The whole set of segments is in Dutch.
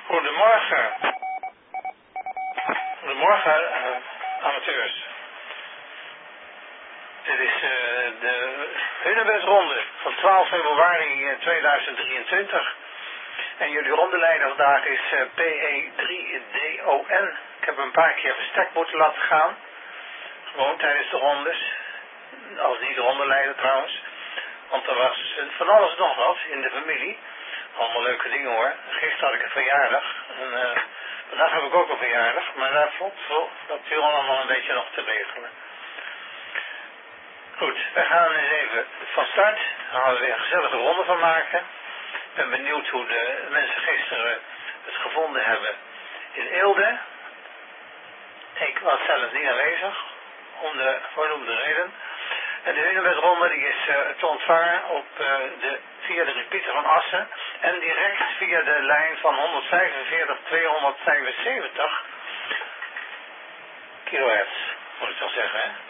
Goedemorgen. Goedemorgen, amateurs. Dit is de Hunebedronde van 12 februari 2023. En jullie rondeleider vandaag is PE3DON. Ik heb een paar keer verstek moeten laten gaan. Gewoon tijdens de rondes. Als niet de rondeleider trouwens. Want er was van alles nog wat in de familie. Allemaal leuke dingen hoor. Gisteren had ik een verjaardag. En vandaag heb ik ook een verjaardag. Maar dat viel allemaal een beetje nog te regelen. Goed, we gaan eens even van start. Daar gaan we weer een gezellige ronde van maken. Ik ben benieuwd hoe de mensen gisteren het gevonden hebben in Eelde. Ik was zelf niet aanwezig, om de voornoemde reden. En de Hunebedronde die is te ontvangen via de repeater van Assen. En direct via de lijn van 145-275 kilohertz, moet ik wel zeggen. Hè?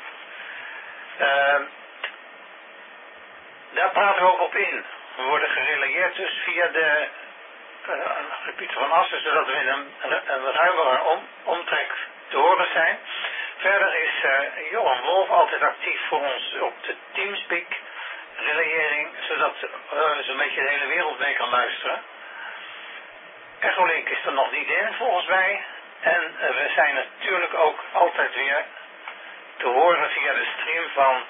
Daar praten we ook op in. We worden gerelayeerd dus via de repeater van Assen, zodat we in een ruimere omtrek te horen zijn. Verder is Johan Wolf altijd actief voor ons op de Teamspeak relayering, zodat zo'n beetje de hele wereld mee kan luisteren. Echolink is er nog niet in volgens mij. En we zijn natuurlijk ook altijd weer te horen via de stream van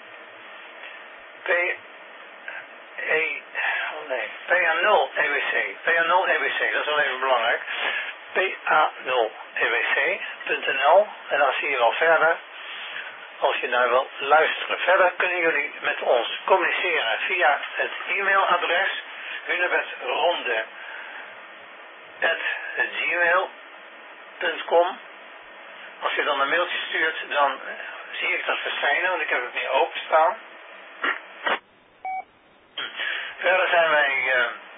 PA0EWC. PA0EWC, dat is wel even belangrijk. PA0EWC.nl. En dan zie je wel verder, als je naar wil luisteren. Verder kunnen jullie met ons communiceren via het e-mailadres hunebedronde@gmail.com. Als je dan een mailtje stuurt, dan zie ik dat verschijnen, want ik heb het niet openstaan. Verder zijn wij,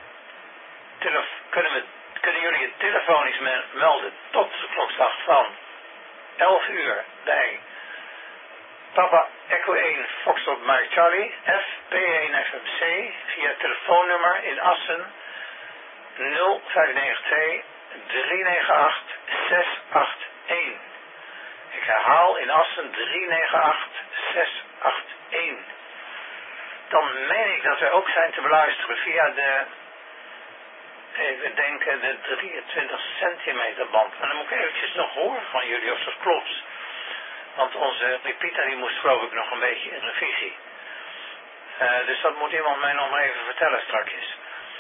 kunnen jullie het telefonisch melden tot de klokslag van 11 uur bij Papa Echo 1 Foxtrot Mike Charlie FP1FMC via het telefoonnummer in Assen 0592 398 681. Ik herhaal in Assen 398 681. Dan meen ik dat we ook zijn te beluisteren via de, even denken, de 23 centimeter band. Maar dan moet ik eventjes nog horen van jullie of dat klopt. Want onze repeater die moest geloof ik nog een beetje in revisie. Dus dat moet iemand mij nog maar even vertellen strakjes.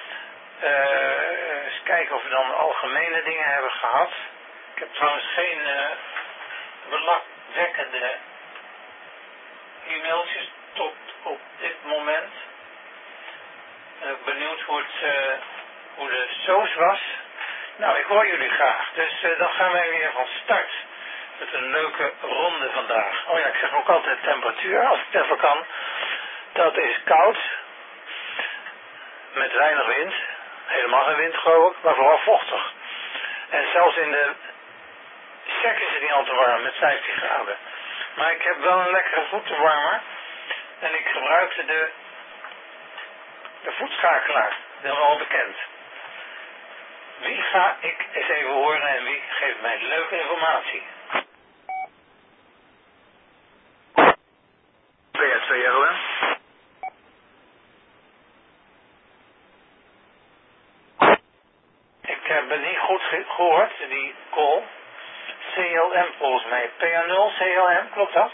Eens kijken of we dan algemene dingen hebben gehad. Ik heb trouwens geen belangwekkende e-mailtjes tot op dit moment. Ben ik benieuwd hoe de soos was. Nou, ik hoor jullie graag. Dus dan gaan wij weer van start met een leuke ronde vandaag. Oh ja, ik zeg ook altijd temperatuur, als ik het even kan. Dat is koud. Met weinig wind. Helemaal geen wind geloof ik, maar vooral vochtig. En zelfs in de sek is het niet al te warm, met 15 graden. Maar ik heb wel een lekkere voetenwarmer. En ik gebruikte de voetschakelaar. Dat is al bekend. Wie ga ik eens even horen en wie geeft mij leuke informatie? PA2ROM. Ik heb het niet goed gehoord, die call. CLM volgens mij. PA0 CLM, klopt dat?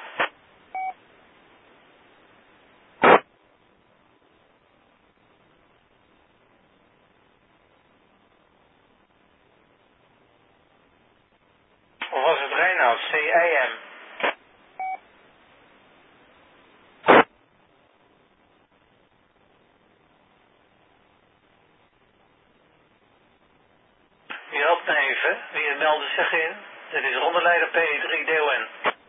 Of was het Reinoud? CIM. Wie helpt me even? Wie meldde zich in? Dit is rondeleider PE3DON.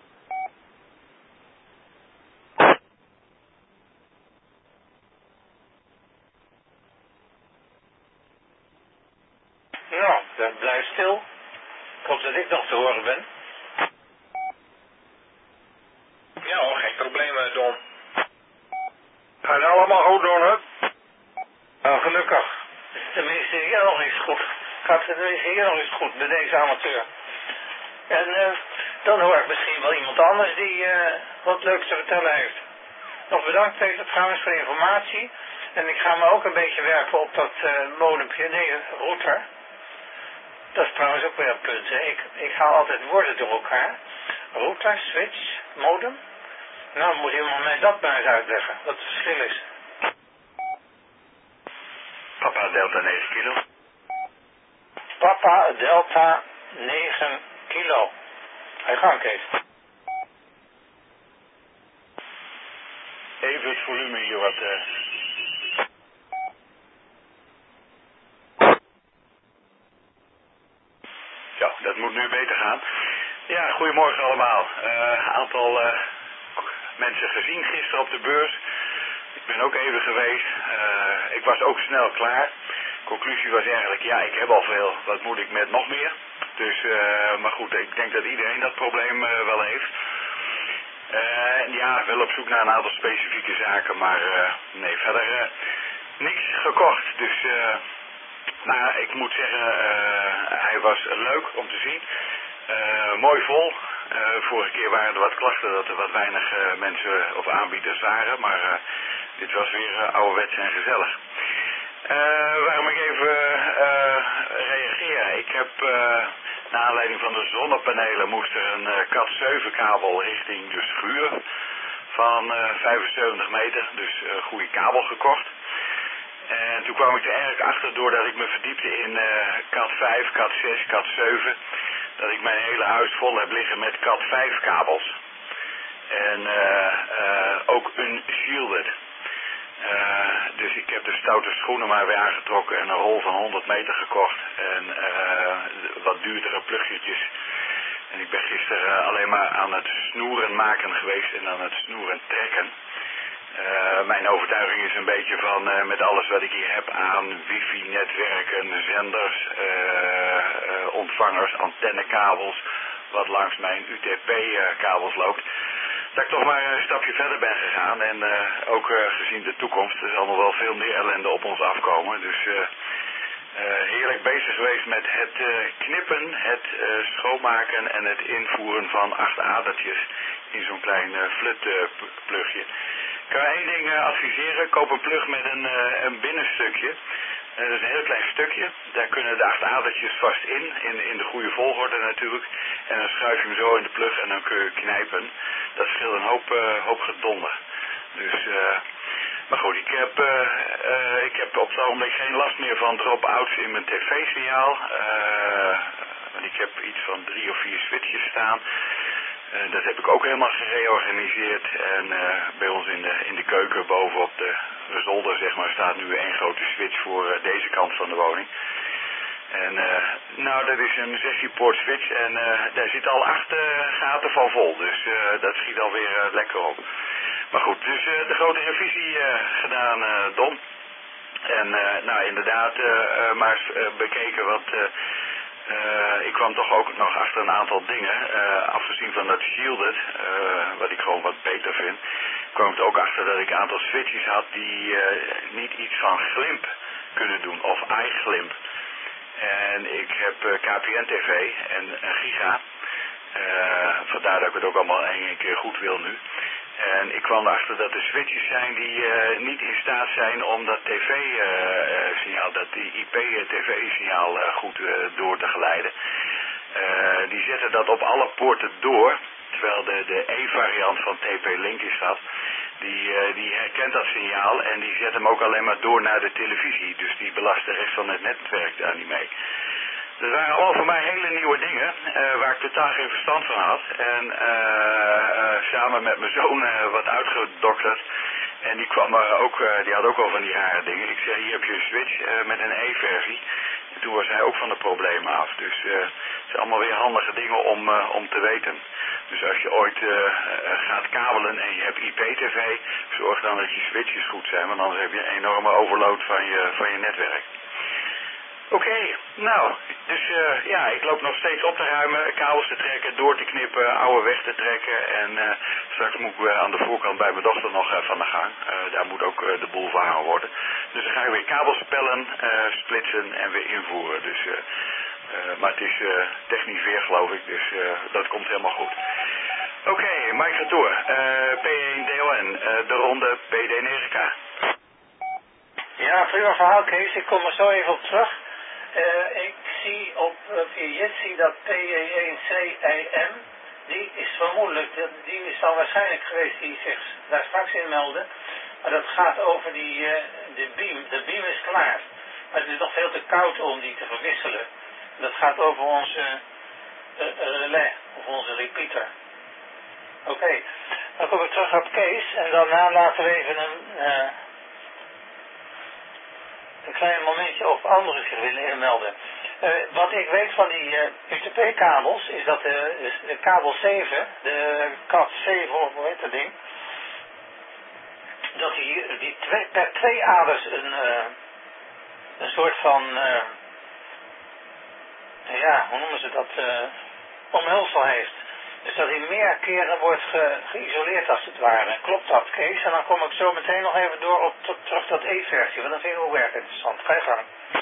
Nou, dat blijft stil. Ik hoop dat ik nog te horen ben. Ja hoor, geen probleem Don. Gaat allemaal goed Don, hè? Nou, gelukkig. Tenminste, ja, nog iets goed. Gaat gaat het hier nog eens goed met deze amateur. En dan hoor ik misschien wel iemand anders die wat leuks te vertellen heeft. Nog bedankt Peter trouwens voor de informatie. En ik ga me ook een beetje werken op dat modempje, router. Dat is trouwens ook weer een punt. Hè. Ik haal altijd woorden door elkaar. Router, switch, modem. Nou moet iemand mij dat maar eens uitleggen, wat het verschil is. Papa Delta 9 kilo. Papa Delta 9 kilo. Hij gang Kees. Even het volume hier wat... Zo, dat moet nu beter gaan. Ja, goedemorgen allemaal. Aantal mensen gezien gisteren op de beurs. Ik ben ook even geweest. Ik was ook snel klaar. Conclusie was eigenlijk, ja, ik heb al veel. Wat moet ik met nog meer? Dus, maar goed, ik denk dat iedereen dat probleem wel heeft. Ja, wel op zoek naar een aantal specifieke zaken, maar nee, verder niks gekocht. Dus, nou, ik moet zeggen, hij was leuk om te zien. Mooi vol. Vorige keer waren er wat klachten dat er wat weinig mensen of aanbieders waren, maar dit was weer ouderwets en gezellig. Waarom ik even reageer. Ik heb, naar aanleiding van de zonnepanelen, moest er een Cat 7 kabel richting de schuur van 75 meter. Dus een goede kabel gekocht. En toen kwam ik er eigenlijk achter, doordat ik me verdiepte in Cat 5, Cat 6, Cat 7, dat ik mijn hele huis vol heb liggen met Cat 5 kabels. En ook unshielded. Dus ik heb de stoute schoenen maar weer aangetrokken en een rol van 100 meter gekocht. En wat duurdere pluggetjes. En ik ben gisteren alleen maar aan het snoeren maken geweest en aan het snoeren trekken. Mijn overtuiging is een beetje van met alles wat ik hier heb aan wifi-netwerken, zenders, ontvangers, antennekabels, wat langs mijn UTP-kabels loopt, dat ik toch maar een stapje verder ben gegaan. En ook gezien de toekomst, er zal nog wel veel meer ellende op ons afkomen. Dus heerlijk bezig geweest met het knippen, het schoonmaken en het invoeren van 8 adertjes in zo'n klein flutplugje. Ik kan één ding adviseren, koop een plug met een binnenstukje. Dat is een heel klein stukje. Daar kunnen de 8 adertjes vast in de goede volgorde natuurlijk. En dan schuif je hem zo in de plug en dan kun je knijpen. Dat scheelt een hoop gedonder. Dus, maar goed, ik heb op het ogenblik geen last meer van drop-outs in mijn tv-signaal. Want ik heb iets van 3 of 4 switches staan. Dat heb ik ook helemaal gereorganiseerd. En bij ons in de keuken bovenop de zolder zeg maar, staat nu één grote switch voor deze kant van de woning. En nou, dat is een 16-poort switch en daar zitten al 8 gaten van vol. Dus dat schiet alweer lekker op. Maar goed, dus de grote revisie gedaan, Don. En nou inderdaad, maar bekeken wat... ik kwam toch ook nog achter een aantal dingen, afgezien van dat shielded, wat ik gewoon wat beter vind, kwam ik er ook achter dat ik een aantal switches had die niet iets van glimp kunnen doen, of iGlimp. En ik heb KPN-TV en een giga, vandaar dat ik het ook allemaal één keer goed wil nu. En ik kwam erachter dat er switches zijn die niet in staat zijn om dat tv-signaal, dat die IP-tv-signaal goed door te geleiden. Die zetten dat op alle poorten door, terwijl de E-variant van TP-Link is dat. Die herkent dat signaal en die zet hem ook alleen maar door naar de televisie. Dus die belast de rest van het netwerk daar niet mee. Dat waren allemaal voor mij hele nieuwe dingen, waar ik totaal geen verstand van had. En samen met mijn zoon wat uitgedokterd. En die kwam ook, die had ook wel van die rare dingen. Ik zei, hier heb je een switch met een E-versie. En toen was hij ook van de problemen af. Dus het zijn allemaal weer handige dingen om te weten. Dus als je ooit gaat kabelen en je hebt IP-tv, zorg dan dat je switches goed zijn. Want anders heb je een enorme overload van je netwerk. Oké, nou, dus ja, ik loop nog steeds op te ruimen, kabels te trekken, door te knippen, oude weg te trekken. En straks moet ik aan de voorkant bij mijn dochter nog van de gang. Daar moet ook de boel verhangen worden. Dus dan ga ik weer kabels pellen, splitsen en weer invoeren. Dus, maar het is technisch weer, geloof ik, dus dat komt helemaal goed. Oké, Mike gaat door. P1 DON, de ronde PD9K. Ja, prima verhaal, Kees. Ik kom er zo even op terug. Ik zie op via Jitsi dat PE1CEM, die is vermoedelijk, die is al waarschijnlijk geweest die zich daar straks in meldde. Maar dat gaat over de beam. De beam is klaar. Maar het is nog veel te koud om die te verwisselen. Dat gaat over onze relais, of onze repeater. Oké, dan kom ik terug op Kees en daarna laten we even een klein momentje op anderen zich willen inmelden. Wat ik weet van die UTP-kabels is dat de kabel 7, de cat 7, of hoe heet dat ding, dat die per twee aders een soort van, ja, hoe noemen ze dat, omhulsel heeft. Dus dat hij meer keren wordt geïsoleerd als het ware. Klopt dat, Kees? En dan kom ik zo meteen nog even door op terug tot E-versie, want dat vind ik ook erg interessant. Ga je gang.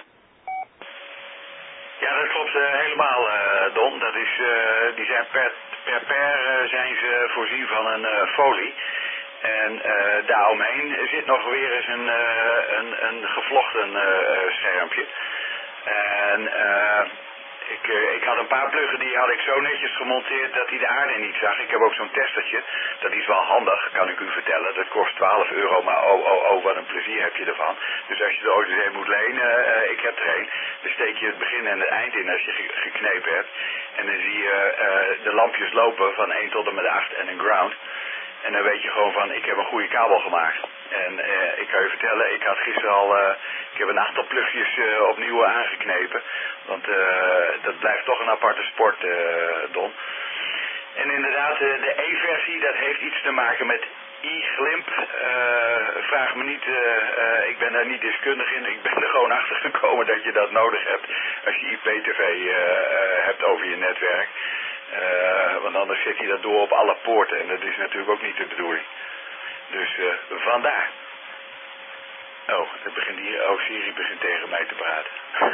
Ja, dat klopt helemaal, Don. Dat is, die zijn per zijn ze voorzien van een folie. En daaromheen zit nog weer eens een gevlochten schermpje. En ik had een paar pluggen die had ik zo netjes gemonteerd dat hij de aarde niet zag. Ik heb ook zo'n testertje. Dat is wel handig, kan ik u vertellen. Dat kost €12, maar wat een plezier heb je ervan. Dus als je er ooit eens een moet lenen, ik heb er een. Dan steek je het begin en het eind in als je geknepen hebt. En dan zie je de lampjes lopen van 1 tot en met 8 en een ground. En dan weet je gewoon van, ik heb een goede kabel gemaakt. En ik kan je vertellen, ik had gisteren al, ik heb een aantal plugjes opnieuw aangeknepen. Want dat blijft toch een aparte sport, Don. En inderdaad, de E-versie, dat heeft iets te maken met e-glimp. Vraag me niet, ik ben daar niet deskundig in. Ik ben er gewoon achter gekomen dat je dat nodig hebt als je IP-tv hebt over je netwerk. Want anders zet je dat door op alle poorten en dat is natuurlijk ook niet de bedoeling. Dus vandaar. Oh, het begint hier. Oh, Siri begint tegen mij te praten.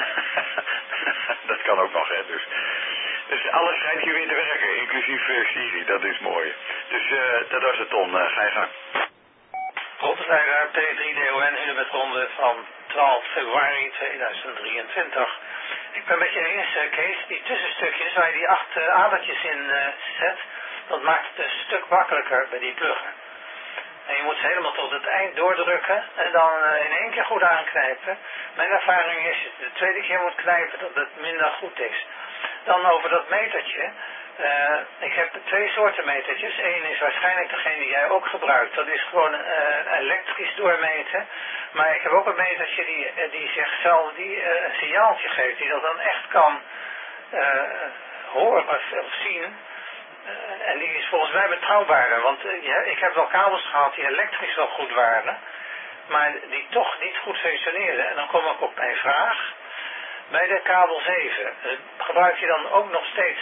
Dat kan ook nog, hè. Dus alles schijnt hier weer te werken, inclusief Siri. Dat is mooi. Dus dat was het, Ton. Ga je gang. Opzijder P3DON in de ronde van 12 februari 2023. Ik ben met je eens, Kees, die tussenstukjes waar je die 8 adertjes in zet, dat maakt het een stuk makkelijker bij die pluggen. En je moet ze helemaal tot het eind doordrukken en dan in één keer goed aanknijpen. Mijn ervaring is dat je de tweede keer moet knijpen dat het minder goed is. Dan over dat metertje. Ik heb 2 soorten metertjes. Eén is waarschijnlijk degene die jij ook gebruikt. Dat is gewoon elektrisch doormeten. Maar ik heb ook een metertje die zichzelf een signaaltje geeft. Die dat dan echt kan horen of zien. En die is volgens mij betrouwbaarder. Want ik heb wel kabels gehad die elektrisch wel goed waren. Maar die toch niet goed functioneerden. En dan kom ik op mijn vraag. Bij de kabel 7, gebruik je dan ook nog steeds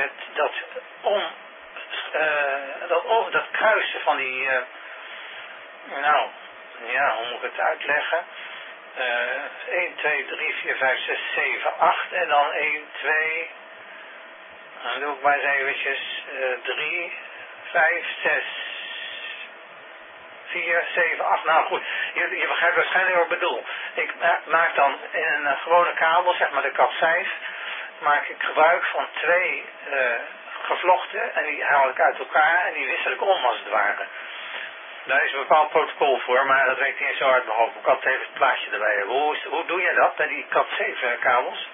dat kruisen van die, nou, ja, hoe moet ik het uitleggen? 1, 2, 3, 4, 5, 6, 7, 8 en dan 1, 2, dan doe ik maar eens eventjes, 3, 5, 6, 4, 7, 8, nou goed, je begrijpt waarschijnlijk wat ik bedoel. Ik maak dan in een gewone kabel, zeg maar de cat 5, maak ik gebruik van 2 gevlochten en die haal ik uit elkaar en die wissel ik om als het ware. Daar is een bepaald protocol voor, maar dat weet ik niet zo uit mijn hoofd. Ik had even het plaatje erbij. Hoe doe jij dat bij die cat 7 kabels?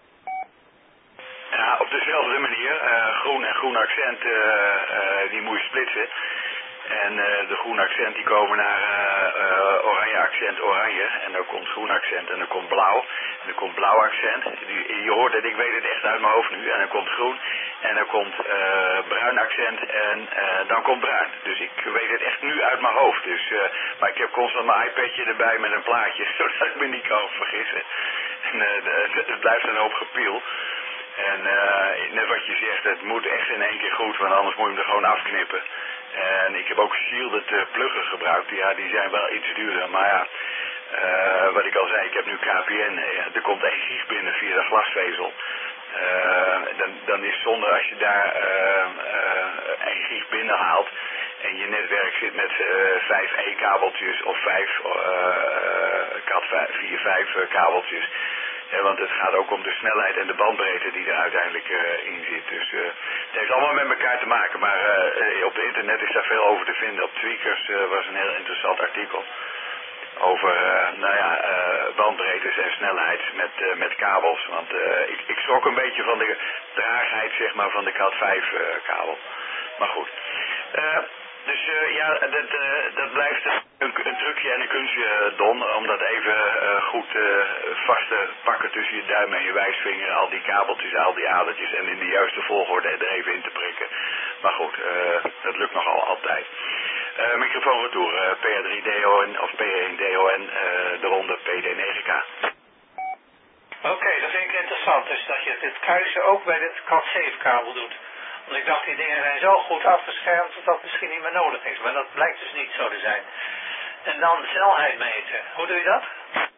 Ja, op dezelfde manier. Groen en groen accent, die moet je splitsen. En de groen accent die komen naar oranje accent oranje. En dan komt groen accent en dan komt blauw. En dan komt blauw accent. Je hoort het, ik weet het echt uit mijn hoofd nu. En dan komt groen. En dan komt bruin accent en dan komt bruin. Dus ik weet het echt nu uit mijn hoofd. Dus, maar ik heb constant mijn iPadje erbij met een plaatje. Zodat ik me niet kan vergissen. het blijft een hoop gepiel. En net wat je zegt, het moet echt in één keer goed, want anders moet je hem er gewoon afknippen. En ik heb ook shielded pluggen gebruikt, ja, die zijn wel iets duurder, maar ja, wat ik al zei, ik heb nu KPN, er komt 1 gig binnen via de glasvezel. Dan is het zonde als je daar 1 gig binnen haalt en je netwerk zit met 5 E-kabeltjes of 5 Cat 4-5 kabeltjes. Want het gaat ook om de snelheid en de bandbreedte die er uiteindelijk in zit. Dus het heeft allemaal met elkaar te maken. Maar op het internet is daar veel over te vinden. Op Tweakers was een heel interessant artikel. Over bandbreedtes en snelheid met kabels. Want ik schrok een beetje van de traagheid zeg maar, van de Cat 5 kabel. Maar goed. Dus dat blijft een trucje en een kunstje, Don, om dat even goed vast te pakken tussen je duim en je wijsvinger, al die kabeltjes, al die adertjes en in de juiste volgorde er even in te prikken. Maar goed, dat lukt nogal altijd. Microfoon retour, PR3DON of PR1DON, de ronde PD9K. Oké, dat vind ik interessant. Dus dat je dit kruisen ook bij dit Cat 7 kabel doet. Want ik dacht, die dingen zijn zo goed afgeschermd dat dat misschien niet meer nodig is. Maar dat blijkt dus niet zo te zijn. En dan snelheid meten. Hoe doe je dat?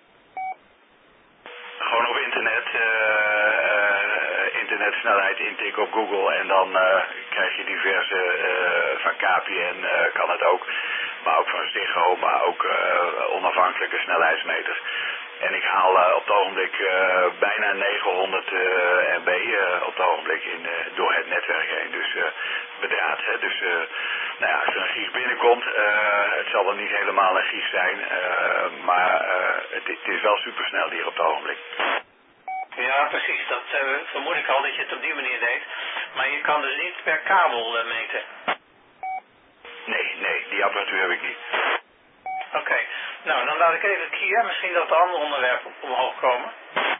Gewoon op internet. Internetsnelheid intikken op Google. En dan krijg je diverse van KPN kan het ook. Maar ook van Ziggo. Maar ook onafhankelijke snelheidsmeters. En ik haal op het ogenblik bijna 900 MB op het ogenblik door het netwerk heen. Dus bedraad. Dus als er een gig binnenkomt, het zal dan niet helemaal een gig zijn. Maar het is wel supersnel hier op het ogenblik. Ja, precies. Dat vermoed ik al dat je het op die manier deed. Maar je kan dus niet per kabel meten. Nee, die apparatuur heb ik niet. Oké. Nou, dan laat ik even Kia. Misschien dat er andere onderwerpen omhoog komen.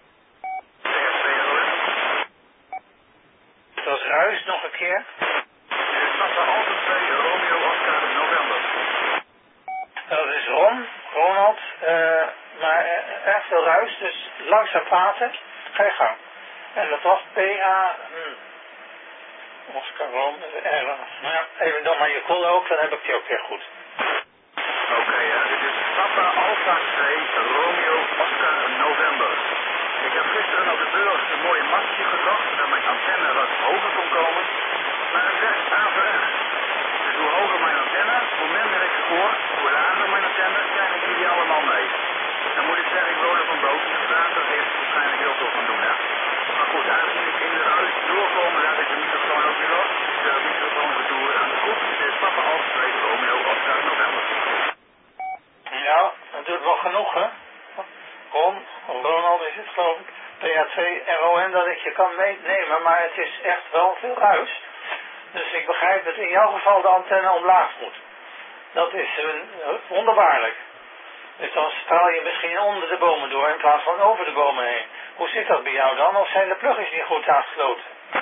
Dat is ruis nog een keer. Papa Alpha 2, Romeo Oscar, november. Dat is Ronald, maar erg veel ruis, dus langzaam praten. Ga je gang. En dat was PA... Oscar Rom, nou ja, even dan maar je call ook, dan heb ik die ook weer goed. Oké, dit is Papa Alpha 2, Romeo Oscar, november. Ik heb gisteren op de beurs een mooie mastje gekocht dat mijn antenne wat hoger kon komen, maar het werkt averechts. Dus hoe hoger mijn antenne, hoe minder ik hoor, hoe lager mijn antenne, krijgen jullie allemaal mee. Dan moet ik zeggen, ik woon op een boot, dus water heeft waarschijnlijk heel veel van doen, hè. Maar goed, aangezien ik in de ruis doorkomen, laat ik de microfoon ook weer los. De microfoon retour aan de groep. Dit is Papa Alpha 2, Romeo Oscar, november. Ja, dat doet wel genoeg, hè? Ronald is het, geloof ik. PA2 RON dat ik je kan meenemen, maar het is echt wel veel ruis. Dus ik begrijp dat in jouw geval de antenne omlaag moet. Dat is wonderbaarlijk. Dus dan straal je misschien onder de bomen door in plaats van over de bomen heen. Hoe zit dat bij jou dan? Of zijn de plugins niet goed aangesloten?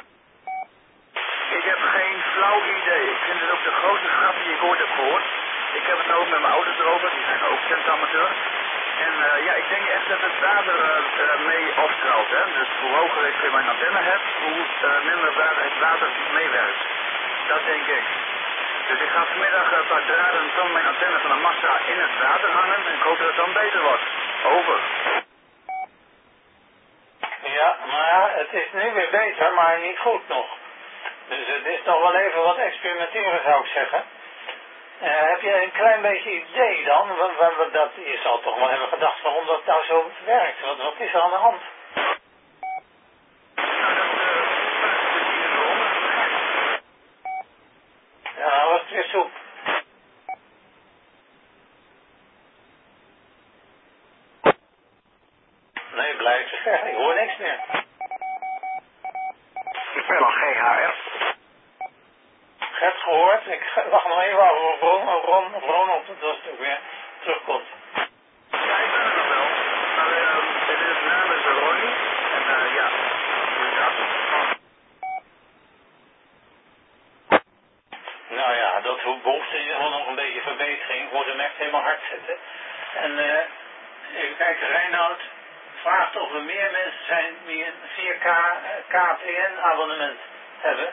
Ik heb geen flauw idee. Ik vind het ook de grootste grap die ik ooit heb gehoord. Ik heb het nou ook met mijn ouders erover, die zijn ook tentamateur. En ik denk echt dat het water mee opstraalt. Hè? Dus hoe hoger ik mijn antenne heb, hoe minder het water meewerkt. Dat denk ik. Dus ik ga vanmiddag een paar draden van mijn antenne van de massa in het water hangen en ik hoop dat het dan beter wordt. Over. Ja, maar het is nu weer beter, maar niet goed nog. Dus het is nog wel even wat experimenteren, zou ik zeggen. Heb je een klein beetje idee dan? Je zal toch wel hebben gedacht waarom dat nou zo werkt. Wat is er aan de hand? Ja, was het weer soep. Nee, blijf te ver. Ik hoor niks meer. Ik ben al GHF. Gert gehoord. Ik wacht nog even af of Ronald dat ook weer terugkomt. Ja, ik ben er nog wel. Maar de naam is Ronnie. En ja, Nou ja, dat behoeft in ieder geval nog een beetje verbetering. Ik moet hem echt helemaal hard zetten. En even kijken, Reinoud gevraagd of er meer mensen zijn die een 4K KPN abonnement hebben.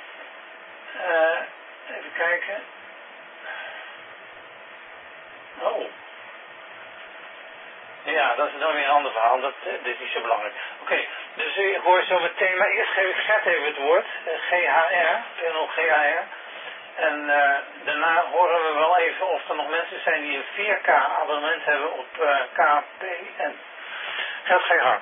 Even kijken. Oh. Ja, dat is dan weer een ander verhaal. Dit is niet zo belangrijk. Oké, dus ik hoor zo meteen, maar eerst geef ik Gert even het woord. GHR, PNO GHR. En daarna horen we wel even of er nog mensen zijn die een 4K abonnement hebben op KPN. Gert, ga je gang.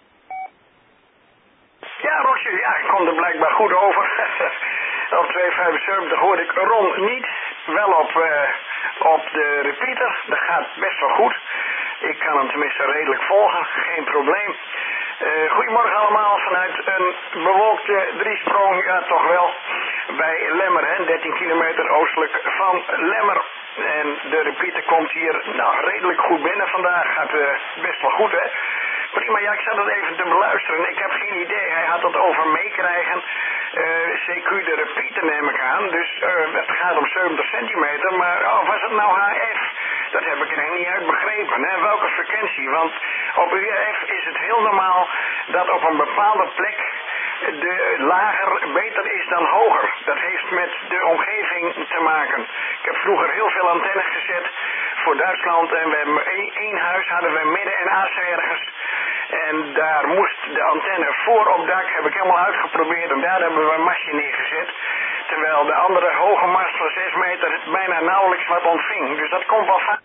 Ja, Roger, ja, ik kom er blijkbaar goed over. Op 275 hoorde ik Ron niet. Wel op de repeater. Dat gaat best wel goed. Ik kan hem tenminste redelijk volgen. Geen probleem. Goedemorgen allemaal vanuit een bewolkte driesprong. Ja, toch wel. Bij Lemmer, hè, 13 kilometer oostelijk van Lemmer. En de repeater komt hier redelijk goed binnen vandaag. Gaat best wel goed, hè. Prima, ja, ik zat het even te beluisteren. Ik heb geen idee. Hij had het over meekrijgen. CQ de repeater neem ik aan. Dus het gaat om 70 centimeter. Maar was het nou HF? Dat heb ik er eigenlijk niet uit begrepen. Hè? Welke frequentie? Want op UHF is het heel normaal dat op een bepaalde plek de lager beter is dan hoger. Dat heeft met de omgeving te maken. Ik heb vroeger heel veel antennes gezet voor Duitsland. En we hebben één huis hadden we midden en assen ergens. En daar moest de antenne voor op dak, heb ik helemaal uitgeprobeerd. En daar hebben we een mastje neergezet. Terwijl de andere hoge mast van 6 meter bijna nauwelijks wat ontving. Dus dat komt wel vaak.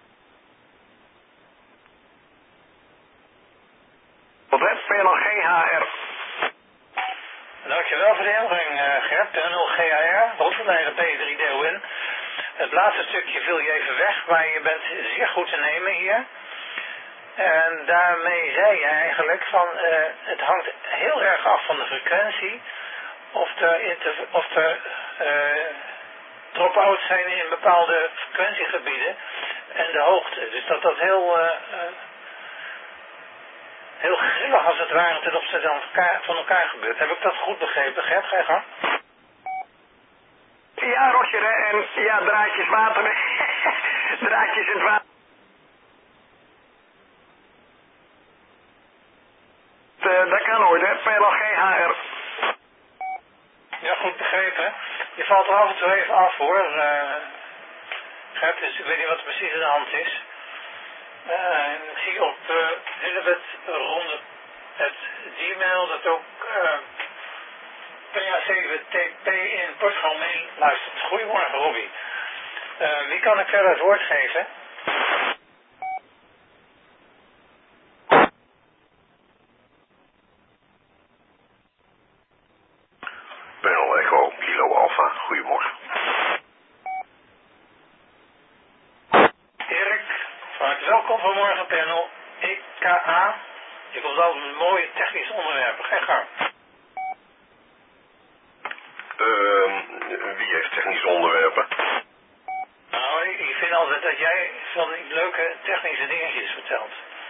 Tot het PNL GHR. Dankjewel voor de inbreng, Gert. PNL GHR, Rotterdam P3DON. Het laatste stukje viel je even weg, maar je bent zeer goed te nemen hier. En daarmee zei je eigenlijk van het hangt heel erg af van de frequentie. Of er drop-outs zijn in bepaalde frequentiegebieden en de hoogte. Dus dat heel grillig als het ware ten opzichte van elkaar gebeurt. Heb ik dat goed begrepen, Gert? Ga je gang? Ja, Roger, hè? En ja, draadjes water. Draadjes in het water. Dat kan ooit, hè? PLG HR. Ja, goed begrepen. Je valt er af en toe even af, hoor. Gert, dus ik weet niet wat er precies aan de hand is. Ik zie op Hunebed@gmail dat ook PA7TP in Portugal mee luistert. Goedemorgen, Robbie. Wie kan ik verder het woord geven? Panel Echo, Kilo Alpha, goedemorgen. Erik, van harte welkom vanmorgen, panel EKA. Je komt altijd met mooie technische onderwerpen. Ga je gang. Wie heeft technische onderwerpen? Nou, ik vind altijd dat jij van die leuke technische dingetjes vertelt.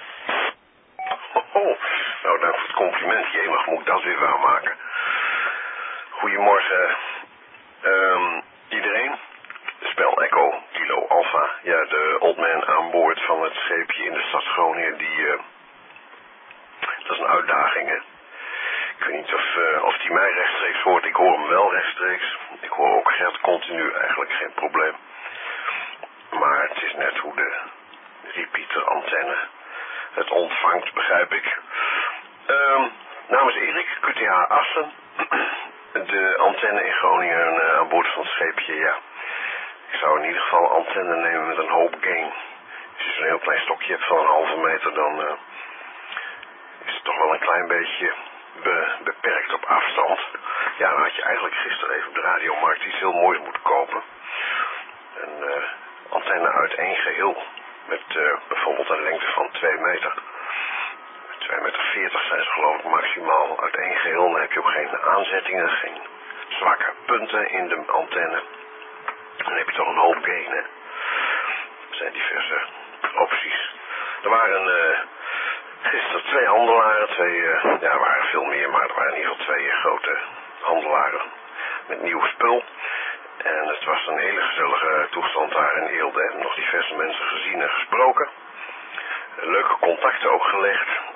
Nou, dank voor het compliment. Jemig, moet ik dat weer waarmaken. Goedemorgen iedereen. Spel Echo, Kilo Alpha. Ja, de oldman aan boord van het scheepje in de stad Groningen, dat is een uitdaging, hè. Ik weet niet of die mij rechtstreeks hoort. Ik hoor hem wel rechtstreeks. Ik hoor ook Gert continu, eigenlijk geen probleem. Maar het is net hoe de repeater antenne het ontvangt, begrijp ik. Namens Erik, QTH Assen. De antenne in Groningen aan boord van het scheepje, ja. Ik zou in ieder geval een antenne nemen met een hoop gain. Als je zo'n heel klein stokje hebt van een halve meter, dan is het toch wel een klein beetje beperkt op afstand. Ja, dan had je eigenlijk gisteren even op de radiomarkt iets heel moois moeten kopen. Een antenne uit één geheel. Met bijvoorbeeld een lengte van 2 meter. 2,40 meter zijn ze geloof ik maximaal uit één geheel. Dan heb je ook geen aanzettingen, geen zwakke punten in de antenne. Dan heb je toch een hoop gain, hè. Er zijn diverse opties. Er waren gisteren 2 handelaren, er waren veel meer, maar er waren in ieder geval 2 grote handelaren met nieuw spul. En het was een hele gezellige toestand daar in Eelde. Nog diverse mensen gezien en gesproken. Leuke contacten ook gelegd.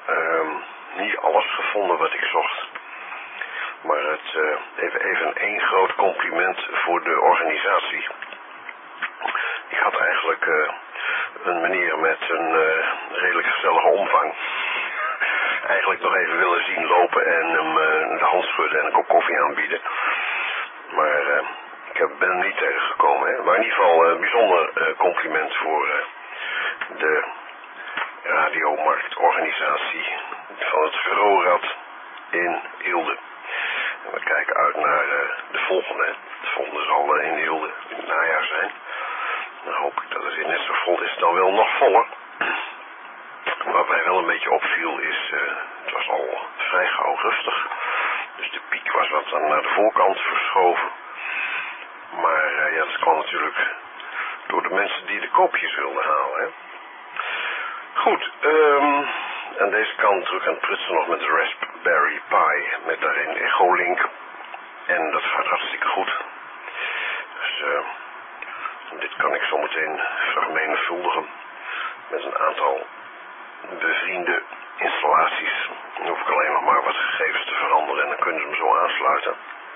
niet alles gevonden wat ik zocht. Maar even één groot compliment voor de organisatie. Ik had eigenlijk een meneer met een redelijk gezellige omvang eigenlijk nog even willen zien lopen en hem de hand schudden en een kop koffie aanbieden. Maar ik ben hem niet tegengekomen. Hè. Maar in ieder geval een bijzonder compliment voor de radiomarktorganisatie van het Verroorad in Eelde. En we kijken uit naar de volgende. De volgende zal in Eelde in het najaar zijn. Dan hoop ik dat het weer net zo vol is, dan wel nog voller. Wat mij wel een beetje opviel is, het was al vrij gauw rustig. Dus de piek was wat dan naar de voorkant verschoven. Maar ja, dat kwam natuurlijk door de mensen die de koopjes wilden halen. Hè. Goed, aan deze kant druk aan het prutsen nog met de Raspberry Pi. Met daarin Echolink. En dat gaat hartstikke goed. Dus dit kan ik zo meteen vermenigvuldigen met een aantal bevriende installaties. Dan hoef ik alleen nog maar wat gegevens te veranderen en dan kunnen ze hem zo aansluiten.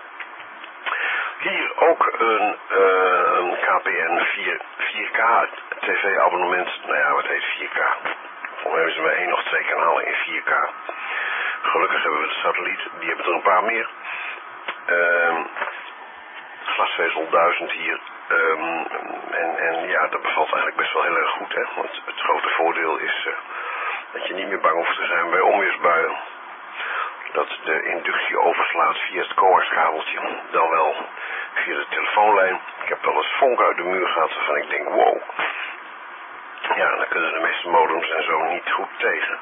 Hier ook een KPN 4K TV abonnement. Nou ja, wat heet 4K? Volgens mij hebben ze maar 1 of 2 kanalen in 4K. Gelukkig hebben we de satelliet, die hebben er een paar meer. Glasvezel 1000 hier. En ja, dat bevalt eigenlijk best wel heel erg goed, hè. Want het grote voordeel is dat je niet meer bang hoeft te zijn bij onweersbuien. Dat de inductie overslaat via het coaxkabeltje, dan wel via de telefoonlijn. Ik heb wel eens vonk uit de muur gehad waarvan ik denk, wow. Ja, dan kunnen de meeste modems en zo niet goed tegen.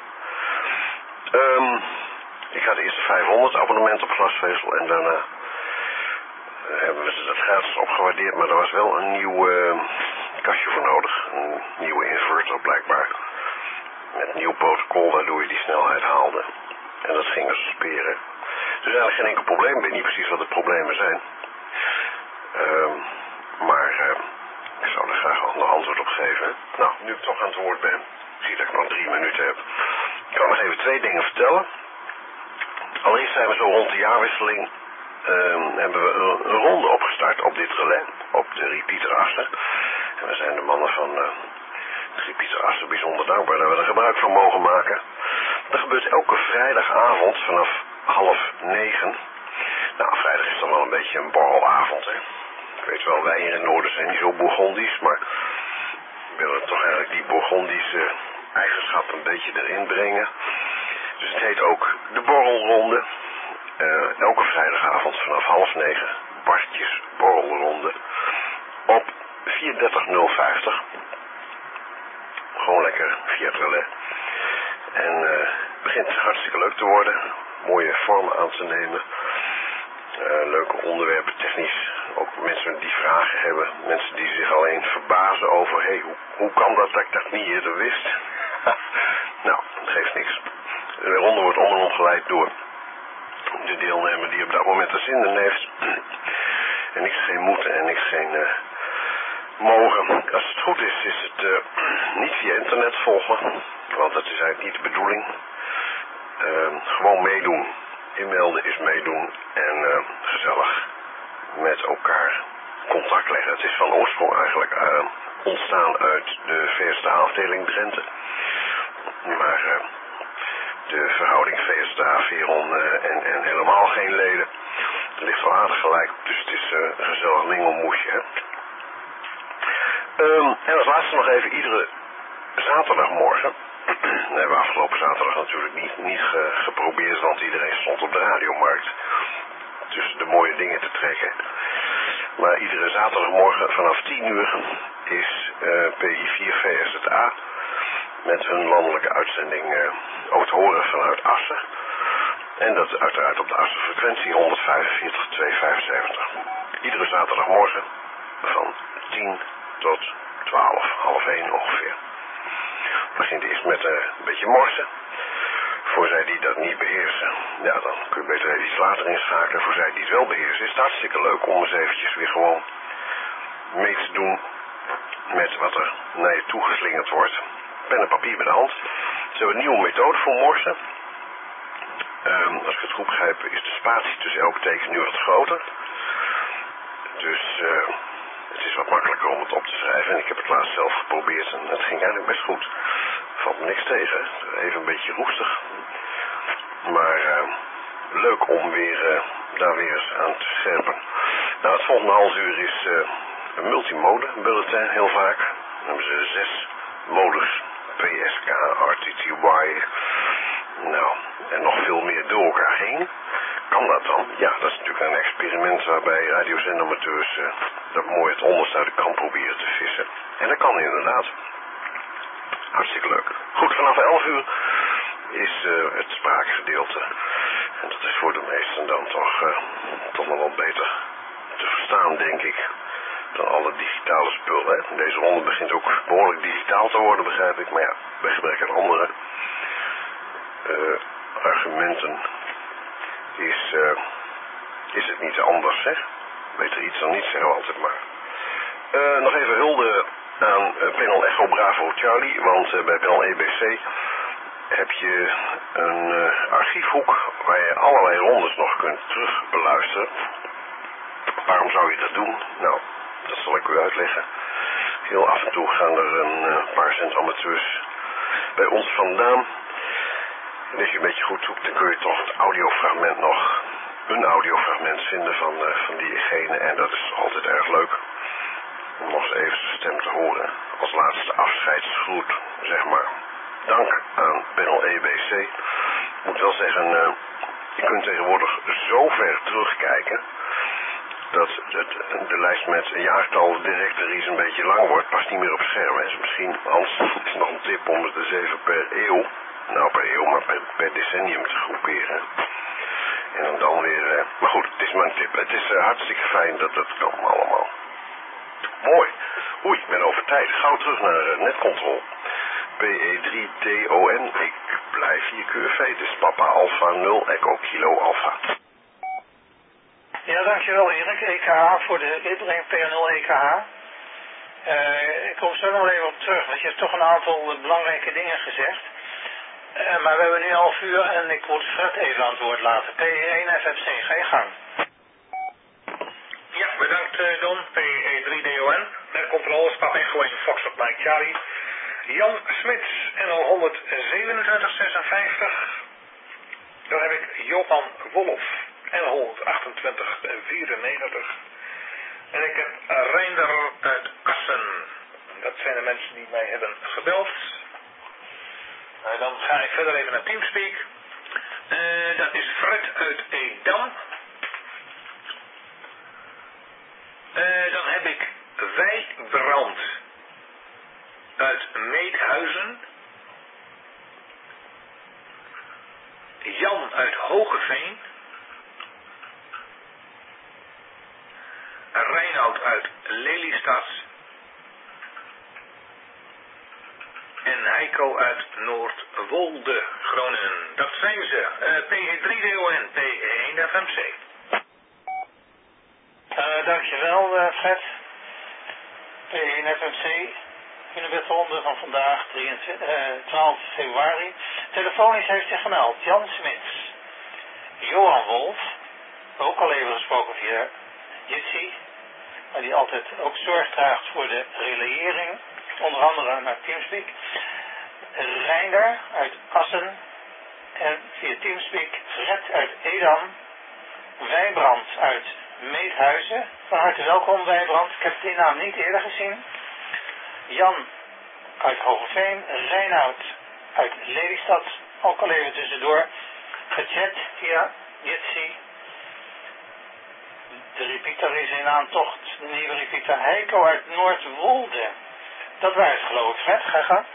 Ik had eerst 500 abonnement op glasvezel en daarna hebben we ze dat gratis opgewaardeerd, maar er was wel een nieuw kastje voor nodig. Een nieuwe inverter blijkbaar. Met een nieuw protocol waardoor je die snelheid haalde. En dat ging als speren. Dus eigenlijk geen enkel probleem. Ik weet niet precies wat de problemen zijn. Maar ik zou er graag nog antwoord op geven. Nou, nu ik toch aan het woord ben. Ik zie dat ik nog 3 minuten heb. Ik kan nog even 2 dingen vertellen. Allereerst zijn we zo rond de jaarwisseling hebben we een ronde opgestart op dit relais, op de repeater Assen. En we zijn de mannen van de repeater Assen bijzonder dankbaar dat we er gebruik van mogen maken. Dat gebeurt elke vrijdagavond vanaf 8:30. Nou, vrijdag is dan wel een beetje een borrelavond, hè. Ik weet wel, wij hier in het noorden zijn niet zo Bourgondisch, maar we willen toch eigenlijk die Bourgondische eigenschap een beetje erin brengen. Dus het heet ook de borrelronde. Elke vrijdagavond vanaf 8:30 barstjes borrelronde op 34050. Gewoon lekker via het relais. En het begint hartstikke leuk te worden. Mooie vormen aan te nemen. Leuke onderwerpen technisch. Ook mensen die vragen hebben. Mensen die zich alleen verbazen over, hey, hoe kan dat ik dat niet eerder wist? Nou, dat geeft niks. De ronde wordt om en om geleid door de deelnemer die op dat moment er zin in heeft. En niks geen moeten en niks geen mogen. Als het goed is, is het niet via internet volgen. Want dat is eigenlijk niet de bedoeling. Gewoon meedoen. Inmelden is meedoen. En gezellig met elkaar contact leggen. Het is van oorsprong eigenlijk ontstaan uit de VSTA afdeling Drenthe. Maar de verhouding VSTA, Veron en helemaal geen leden. Het ligt wel aardig gelijk. Dus het is een gezellig mingelmoesje. Hè? En als laatste nog even iedere zaterdagmorgen. Dat hebben we afgelopen zaterdag natuurlijk niet geprobeerd, want iedereen stond op de radiomarkt tussen de mooie dingen te trekken. Maar iedere zaterdagmorgen vanaf 10:00 is PI4 VSTA met hun landelijke uitzending ook te horen vanuit Assen. En dat uiteraard op de Assen frequentie 145.275. Iedere zaterdagmorgen van 10 tot 12, 12:30 ongeveer. Het begint eerst met een beetje morsen. Voor zij die dat niet beheersen, ja, dan kun je beter even iets later inschakelen. Voor zij die het wel beheersen, is het hartstikke leuk om eens eventjes weer gewoon mee te doen met wat er naar je toe geslingerd wordt. Pen en papier bij de hand. Ze hebben een nieuwe methode voor morsen. Als ik het goed begrijp is de spatie tussen elk teken nu wat groter. Dus het is wat makkelijker om het op te schrijven. En ik heb het laatst zelf geprobeerd en het ging eigenlijk best goed. Valt me niks tegen. Even een beetje roestig. Maar leuk om daar weer eens aan te scherpen. Nou, het volgende half uur is een multimode bulletin heel vaak. Dan hebben ze 6 modus. PSK, RTTY. Nou, en nog veel meer door elkaar heen. Kan dat dan? Ja, dat is natuurlijk een experiment waarbij radiozendamateurs dat mooi het onderste uit de kan proberen te vissen. En dat kan inderdaad. Hartstikke leuk. Goed, vanaf 11 uur is het spraakgedeelte. En dat is voor de meesten dan toch nog wel beter te verstaan, denk ik, dan alle digitale spullen. Hè. Deze ronde begint ook behoorlijk digitaal te worden, begrijp ik. Maar ja, bij gebrek aan andere argumenten is het niet anders, hè? Beter iets dan niets, zeggen we altijd maar. Nog even hulde aan panel Echo Bravo Charlie, want bij panel EBC heb je een archiefhoek waar je allerlei rondes nog kunt terug beluisteren. Waarom zou je dat doen? Nou, dat zal ik u uitleggen. Heel af en toe gaan er een paar zendamateurs bij ons vandaan. En als je een beetje goed zoekt, dan kun je toch het audiofragment nog, een audiofragment vinden van diegene. En dat is altijd erg leuk om nog eens even zijn stem te horen. Als laatste afscheidsgroet, zeg maar. Dank aan panel EBC. Ik moet wel zeggen, je kunt tegenwoordig zo ver terugkijken dat de lijst met jaartal directories een beetje lang wordt. Past niet meer op scherm. Dus misschien, Hans, is nog een tip om het eens even per eeuw, nou per eeuw, maar per decennium te groeperen. En dan weer, maar goed, het is maar een tip. Het is hartstikke fijn dat dat kan allemaal. Mooi. Oei, ik ben over tijd. Gauw terug naar netcontrol. PE3DON, ik blijf hier QV, dus Papa Alpha 0, Echo Kilo Alpha. Ja, dankjewel Erik. EKH voor de inbreng P0 EKH. Ik kom zo nog even op terug, want je hebt toch een aantal belangrijke dingen gezegd. Maar we hebben nu 11 uur en ik moet Fred even aan het woord laten. PE1 FFC, ga je gang. Ja, bedankt Don. PE3DON. Netcontroles, Papa Echo 1 Foxtrot Mike Charlie. Jan Smits, NL 12756. Dan heb ik Johan Wolf, NL 12894. En ik heb Reinder uit Assen. Dat zijn de mensen die mij hebben gebeld. Dan ga ik verder even naar Teamspeak. Dat is Fred uit Edam. Dan heb ik Wijbrand uit Meedhuizen. Jan uit Hogeveen. Reinoud uit Lelystad. En Heiko uit Noordwolde, Groningen. Dat zijn ze. PE3DON, PE1 FMC. Dankjewel Fred. PE1 FMC. Kunenwetronde van vandaag, 12 februari. Telefonisch heeft zich gemeld Jan Smits, Johan Wolf, ook al even gesproken via Jitsi, maar die altijd ook zorg draagt voor de relayering, onder andere naar Teamspeak. Reinder uit Assen en via Teamspeak Fred uit Edam, Wijbrand uit Meedhuizen. Van harte welkom Wijbrand, ik heb die naam niet eerder gezien. Jan uit Hogeveen, Reinoud uit Lelystad, ook al even tussendoor, gechat via Jitsi. De repeater is in aantocht, de nieuwe repeater Heiko uit Noordwolde. Dat waren het geloof ik, Fred, ga gang.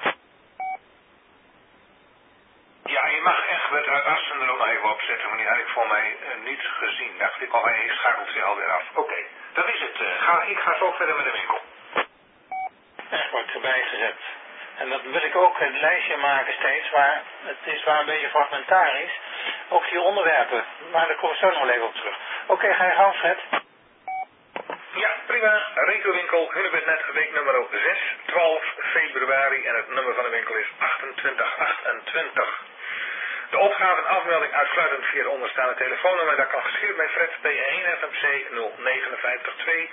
Ja, je mag Egbert uit Assen er nog even op zetten, want die had ik voor mij niet gezien. Dacht ik al, hij schakelt zich alweer af. Oké, dat is het. Ik ga zo verder met de winkel. Egbert erbij gezet. En dat wil ik ook het lijstje maken steeds, maar het is waar een beetje fragmentarisch. Ook die onderwerpen, maar daar kom ik zo nog even op terug. Oké, ga je gang, Fred. Ja, prima. Regelwinkel Hunebednet, week nummer 6, 12 februari. En het nummer van de winkel is 2828. De opgave en afmelding uitsluitend via de onderstaande telefoonnummer. Dat kan geschieden bij Fred P1 FMC 0552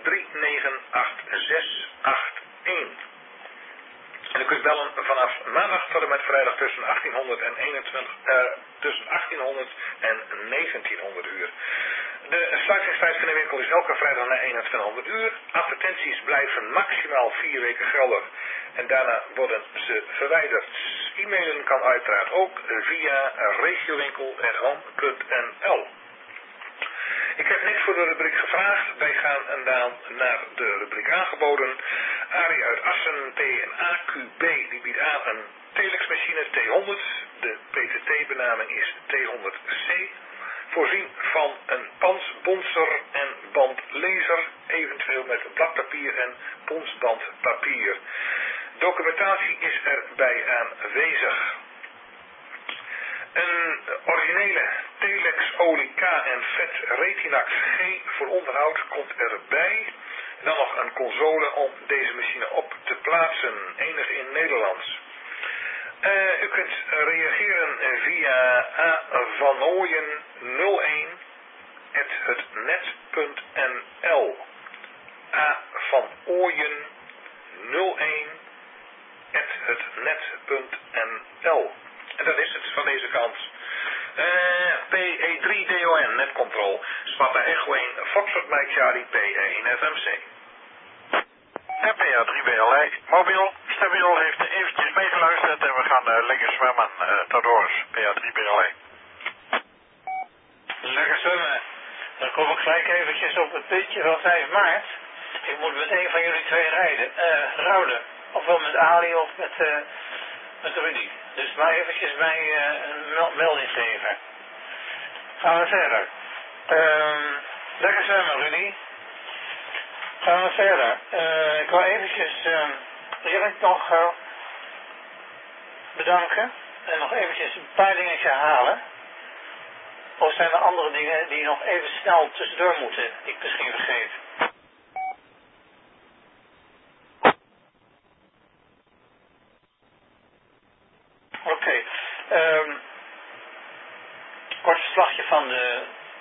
398681. En u kunt bellen vanaf maandag tot en met vrijdag tussen 1800 en 1900 uur. De sluitingstijd van de winkel is elke vrijdag na 2100 uur. Advertenties blijven maximaal 4 weken geldig. En daarna worden ze verwijderd. E-mailen kan uiteraard ook via regiowinkel@home.nl. Ik heb niks voor de rubriek gevraagd. Wij gaan dan naar de rubriek aangeboden. Arie uit Assen, P&A QB, die biedt aan een telexmachine T100. De PTT-benaming is T100C. Voorzien van een pansbonser en bandlezer, eventueel met bladpapier en ponsbandpapier. Documentatie is erbij aanwezig. Een originele Telex olie K en vet Retinax G voor onderhoud komt erbij. Dan nog een console om deze machine op te plaatsen, enig in Nederlands. U kunt reageren via avanoyen01@hetnet.nl. avanoyen01@hetnet.nl. En dat is het van deze kant. PE3DON, netcontrol. Sparta Echo 1, Foxtrot Mike Charlie, PE1 FMC. En PA3BLE, mobiel, stabiel, heeft eventjes meegeluisterd en we gaan lekker zwemmen. Tot hoors, PA3BLE. Lekker zwemmen. Dan kom ik gelijk eventjes op het puntje van 5 maart. Ik moet met een van jullie twee rijden. Ruilen. Ofwel met Ali of met Rudy. Dus maar eventjes mij een melding geven. Gaan we verder. Lekker zwemmen, Rudy. Gaan we verder. Ik wil eventjes Erik nog bedanken. En nog eventjes een paar dingetjes halen. Of zijn er andere dingen die nog even snel tussendoor moeten, die ik misschien vergeet? Oké. Kort verslagje van de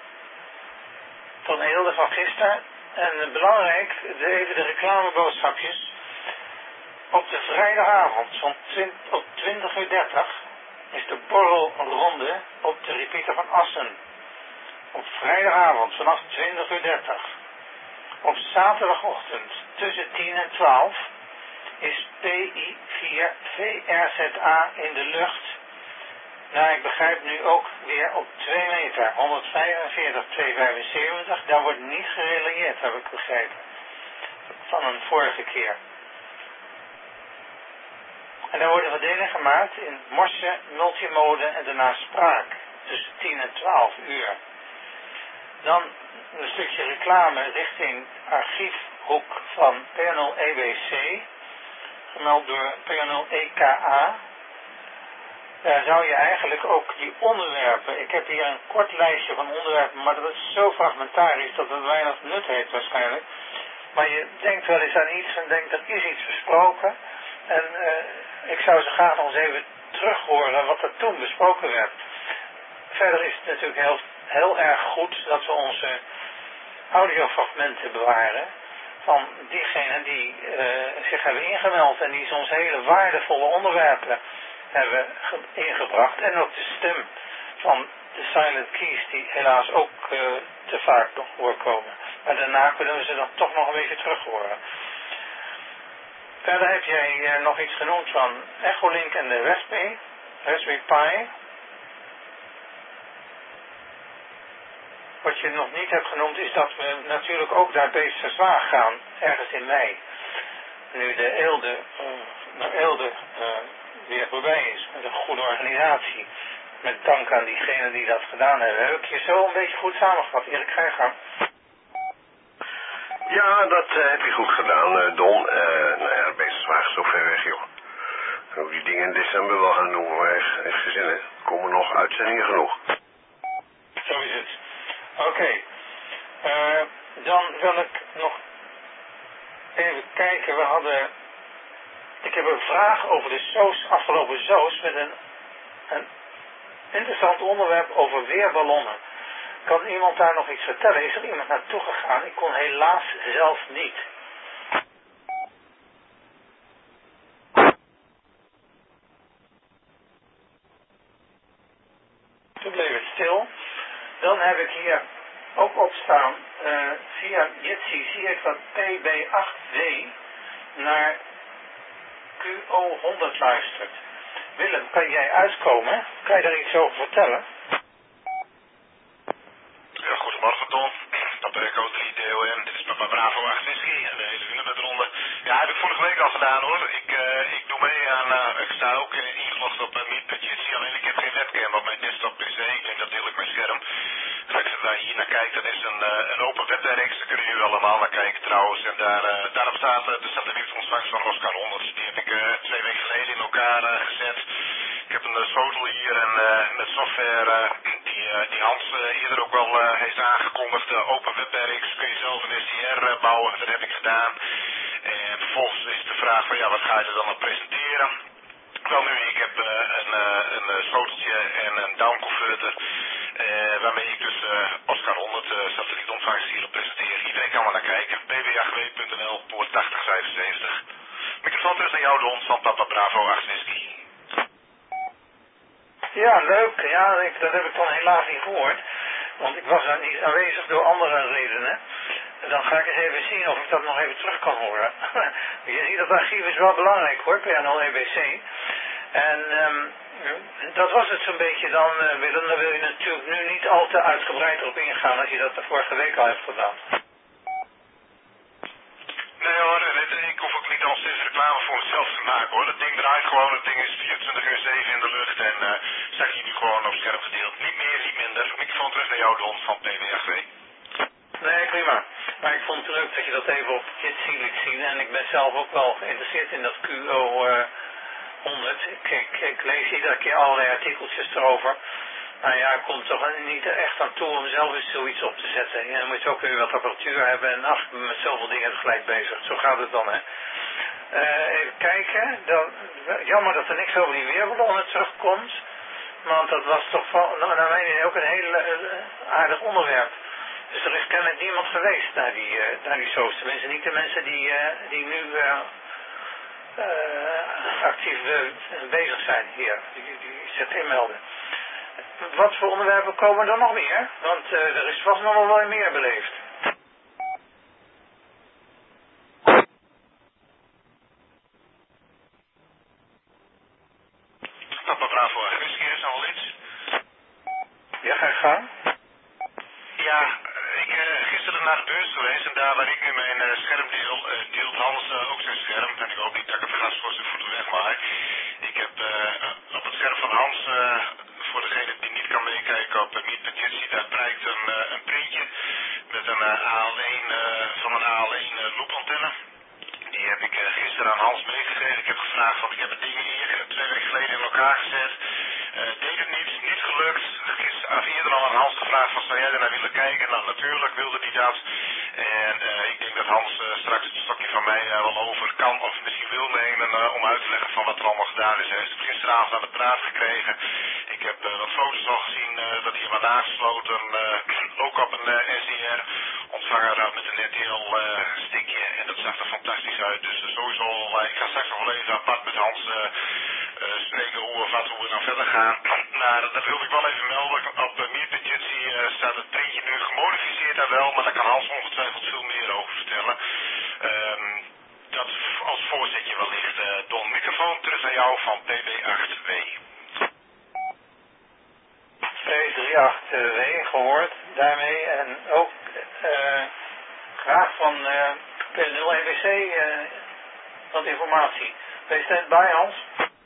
toneel van gisteren. En belangrijk, even de reclameboodschapjes. Op de vrijdagavond op 20:30 is de borrelronde op de Repeater van Assen. Op vrijdagavond vanaf 20:30. Op zaterdagochtend tussen 10 en 12 is PI4 VRZA in de lucht. Nou, ik begrijp nu ook weer op 2 meter, 145, 275. Daar wordt niet gerelieerd, heb ik begrepen. Van een vorige keer. En daar worden verdelen gemaakt in morse, multimode en daarna spraak. Tussen 10 en 12 uur. Dan een stukje reclame richting archiefhoek van P&L EBC. Gemeld door P&L EKA. Daar zou je eigenlijk ook die onderwerpen... Ik heb hier een kort lijstje van onderwerpen, maar dat is zo fragmentarisch dat het weinig nut heeft waarschijnlijk. Maar je denkt wel eens aan iets en denkt, er is iets besproken. En ik zou zo graag nog eens even terug horen wat er toen besproken werd. Verder is het natuurlijk heel erg goed dat we onze audiofragmenten bewaren. Van diegenen die zich hebben ingemeld en die ons hele waardevolle onderwerpen hebben ingebracht. En ook de stem van de Silent Keys die helaas ook te vaak nog voorkomen. Maar daarna kunnen we ze dan toch nog een beetje terug horen. Verder heb jij nog iets genoemd van Echolink en de Raspberry Pi. Wat je nog niet hebt genoemd is dat we natuurlijk ook naar Beesterswaag gaan, ergens in mei. Nu de Eelde weer voorbij is, met een goede organisatie. Met dank aan diegenen die dat gedaan hebben. Heb ik je zo een beetje goed samengevat, Erik, ga je gang. Ja, dat heb je goed gedaan, Don. Nou ja, Beesterswaag is zo ver weg, joh. Hoe die dingen in december wel gaan doen, maar heeft geen zin, hè. Er komen nog uitzendingen genoeg. Zo is het. Oké. Dan wil ik nog even kijken. Ik heb een vraag over de SOS, afgelopen SOS, met een interessant onderwerp over weerballonnen. Kan iemand daar nog iets vertellen? Is er iemand naartoe gegaan? Ik kon helaas zelf niet. Toen bleef het stil. Dan heb ik hier ook opstaan, via Jitsi zie ik dat PB8W naar QO100 luistert. Willem, kan jij uitkomen? Kan je daar iets over vertellen? Ja, goedemorgen Tom. Dat Echo 3 DOM. Dit is Papa Bravo 8 Whisky en de hele Willem-ronde. Ja, heb ik vorige week al gedaan hoor. Ik doe mee aan, ik sta ook ingelogd op Meet Petitie, alleen ik heb geen webcam op mijn desktop PC. Ik denk dat deel ik mijn scherm. En als je daar hier naar kijkt, dat is een open webwerks, daar kunnen jullie allemaal naar kijken trouwens. En daarop staat de satellietsontvangst van Oscar 100. Die heb ik 2 weken geleden in elkaar gezet. Ik heb een schotel hier en met software die Hans eerder ook wel heeft aangekondigd. Open webwerks, kun je zelf een SDR bouwen, dat heb ik gedaan. En vervolgens is de vraag van ja, wat ga je er dan op presenteren? Wel nu, ik heb een schoteltje en een downconverter waarmee ik dus Oscar 100 satellietontvangst hierop presenteer. Iedereen kan maar naar kijken. pbagw.nl, poort 8075. Microfoon terug naar jou, de hond van Papa Bravo 8 Whisky. Ja, leuk. Ja, dat heb ik dan helaas niet gehoord. Want ik was daar niet aanwezig door andere redenen. Dan ga ik eens even zien of ik dat nog even terug kan horen. Je ziet dat archief is wel belangrijk hoor, PNL-EBC. En dat was het zo'n beetje dan, Willem. Dan wil je natuurlijk nu niet al te uitgebreid erop ingaan als je dat de vorige week al hebt gedaan. Nee hoor, ik hoef ook niet al steeds reclame voor mezelf te maken hoor. Dat ding draait gewoon, het ding is 24/7 in de lucht en zag je nu gewoon op scherp gedeeld. Niet meer, niet minder. Microfoon terug naar jou, de hond van PBAG. Nee, prima. Maar ik vond het leuk dat je dat even op Jitsi liet zien en ik ben zelf ook wel geïnteresseerd in dat QO100. Ik lees iedere keer allerlei artikeltjes erover. Maar ja, ik kom toch niet echt aan toe om zelf eens zoiets op te zetten. En dan moet je ook weer wat apparatuur hebben en ach, met zoveel dingen tegelijk bezig. Zo gaat het dan, hè. Even kijken. Jammer dat er niks over die weerballonnen terugkomt. Want dat was toch naar mijn idee ook een heel aardig onderwerp. Dus er is kennelijk niemand geweest naar die shows. Tenminste niet de mensen die nu actief bezig zijn hier. Die zich inmelden. Wat voor onderwerpen komen er nog meer? Want er is vast nog wel meer beleefd. Papa Bravo, whisky is al iets. Ja, ga je gang. Ja, ik gisteren naar de beurs geweest en daar waar ik nu mijn scherm deel, deelt Hans ook zijn scherm. En ik hoop niet dat ik een vergasvoorzitter voor de weg maak. Ik heb op het scherm van Hans, voor degene die niet kan meekijken op Meet Petitie, daar prijkt een printje met een AL1 van een AL1 loopantenne. Die heb ik gisteren aan Hans meegegeven. Ik heb gevraagd, want ik heb het ding hier 2 weken geleden in elkaar gezet. Deed het niet gelukt. Gisteren eerder al aan Hans gevraagd van zou jij er naar willen kijken? Nou natuurlijk wilde hij dat. En ik denk dat Hans straks het stokje van mij wel over kan of misschien wil nemen om uit te leggen van wat er allemaal gedaan is. Hij heeft hem gisteravond aan de praat gekregen. Ik heb wat foto's al gezien dat hij hem had aangesloten. Ook op een SDR ontvanger met een RTL stickje. En dat zag er fantastisch uit. Dus sowieso, ik ga straks nog wel even apart met Hans spreken hoe we dan verder gaan. Maar dat wilde ik wel even melden. Op Meet Petitie staat het printje nu gemodificeerd daar wel, maar daar kan Hans ongetwijfeld veel meer over vertellen. Dat als voorzetje wellicht. Don, microfoon terug naar jou van PB8W. P38W gehoord daarmee en ook graag van PNL-EBC wat informatie. Wees net bij Hans.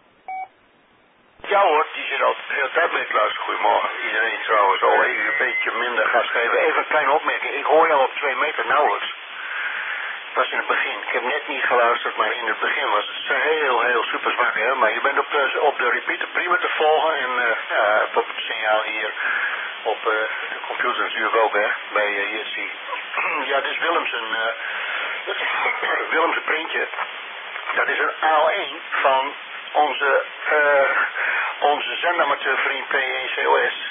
Ja hoor, die zit altijd de hele tijd mee te luisteren. Goedemorgen. Iedereen trouwens al even een beetje minder gas geven. Even een kleine opmerking. Ik hoor jou op 2 meter nauwelijks. Dat was in het begin. Ik heb net niet geluisterd, maar in het begin was het heel super zwak. Hè? Maar je bent op de repeater prima te volgen. En op het signaal hier op de computer natuurlijk ook hè, bij Jitsi. Ja, dit is Willemsen printje. Dat is een AL1 van onze zendamateurvriend PECOS.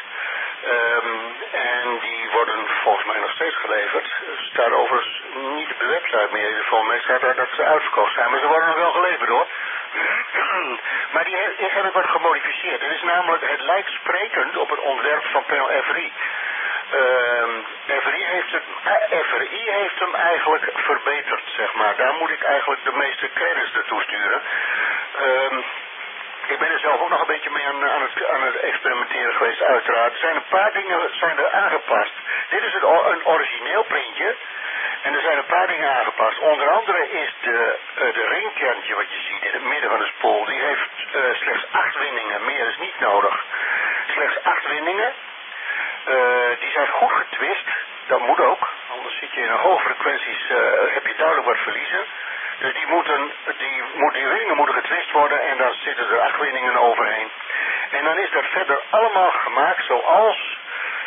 En die worden volgens mij nog steeds geleverd. Er staat overigens niet op de website meer. Volgens mij staat daar dat ze uitverkocht zijn. Maar ze worden nog wel geleverd hoor. Maar die heb ik wat gemodificeerd. Het is namelijk, het lijkt sprekend op het ontwerp van panel FRI. FRI heeft hem eigenlijk verbeterd, zeg maar. Daar moet ik eigenlijk de meeste credits naartoe sturen. Ik ben er zelf ook nog een beetje mee aan het experimenteren geweest, uiteraard. Er zijn een paar dingen er aangepast. Dit is een origineel printje. En er zijn een paar dingen aangepast. Onder andere is de ringkerntje wat je ziet in het midden van de spoel. Die heeft slechts 8 windingen. Meer is niet nodig. Slechts 8 windingen. Die zijn goed getwist. Dat moet ook. Anders zit je in hoge frequenties. Heb je duidelijk wat verliezen. Dus die windingen moeten getwist worden. En dan zitten er 8 windingen overheen. En dan is dat verder allemaal gemaakt zoals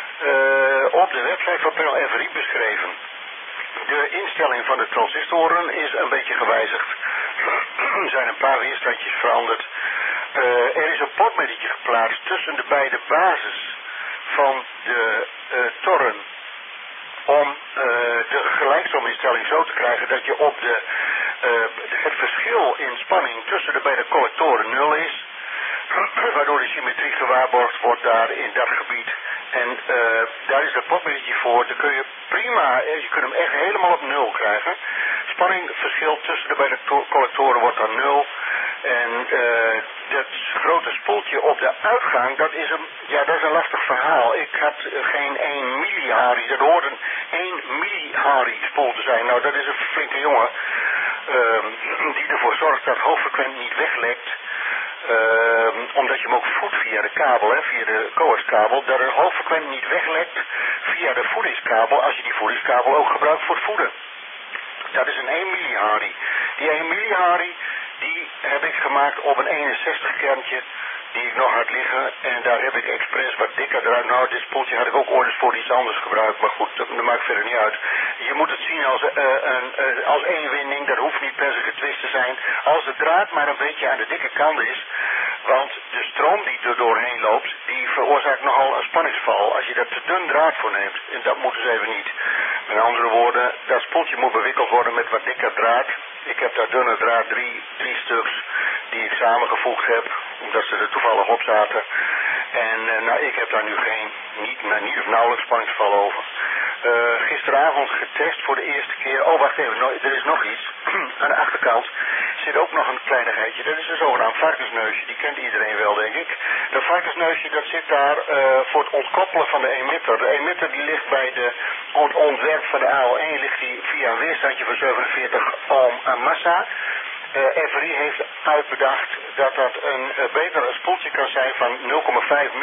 op de website van panel FRI beschreven. De instelling van de transistoren is een beetje gewijzigd. Er zijn een paar weerstandjes veranderd. Er is een potmedietje geplaatst tussen de beide bases van de toren. Om de gelijkstrominstelling zo te krijgen dat je op het verschil in spanning tussen de beide collectoren 0 is. Waardoor de symmetrie gewaarborgd wordt daar in dat gebied. En daar is dat potmedietje voor. Dan kun je prima, je kunt hem echt helemaal op 0 krijgen. Spanningverschil tussen de beide collectoren wordt dan 0. En dat grote spoeltje op de uitgang, dat is een lastig verhaal. Ik had geen 1 milliharry, dat hoort een 1 milliharry spoel te zijn. Nou, dat is een flinke jongen die ervoor zorgt dat hoogfrequent niet weglekt. Omdat je hem ook voedt via de kabel, via de coaxkabel, dat het hoogfrequent niet weglekt via de voedingskabel als je die voedingskabel ook gebruikt voor het voeden. Dat is een 1 milliharry. Die 1 milliharry die heb ik gemaakt op een 61 kerntje die ik nog had liggen. En daar heb ik expres wat dikker eruit. Nou, dit spoeltje had ik ook ooit eens voor iets anders gebruikt. Maar goed, dat maakt verder niet uit. Je moet het zien als één winding. Dat hoeft niet per se getwist te zijn. Als de draad maar een beetje aan de dikke kant is. Want de stroom die er doorheen loopt, die veroorzaakt nogal een spanningsval. Als je daar te dun draad voor neemt. En dat moet dus even niet. Met andere woorden, dat spoeltje moet bewikkeld worden met wat dikker draad. Ik heb daar dunne draad, drie stuks die ik samengevoegd heb, omdat ze er toevallig op zaten. En ik heb daar nu niet of nauwelijks spanningsval over. Gisteravond getest voor de eerste keer. Oh, wacht even, er is nog iets. Aan de achterkant zit ook nog een kleinigheidje. Dat is een zogenaamd varkensneusje. Die kent iedereen wel, denk ik. Dat varkensneusje, dat zit daar voor het ontkoppelen van de emitter. De emitter die ligt bij het ontwerp van de AL1 ligt die via een weerstandje van 47 ohm aan massa. FRI heeft uitbedacht dat dat een beter spoeltje kan zijn van 0,5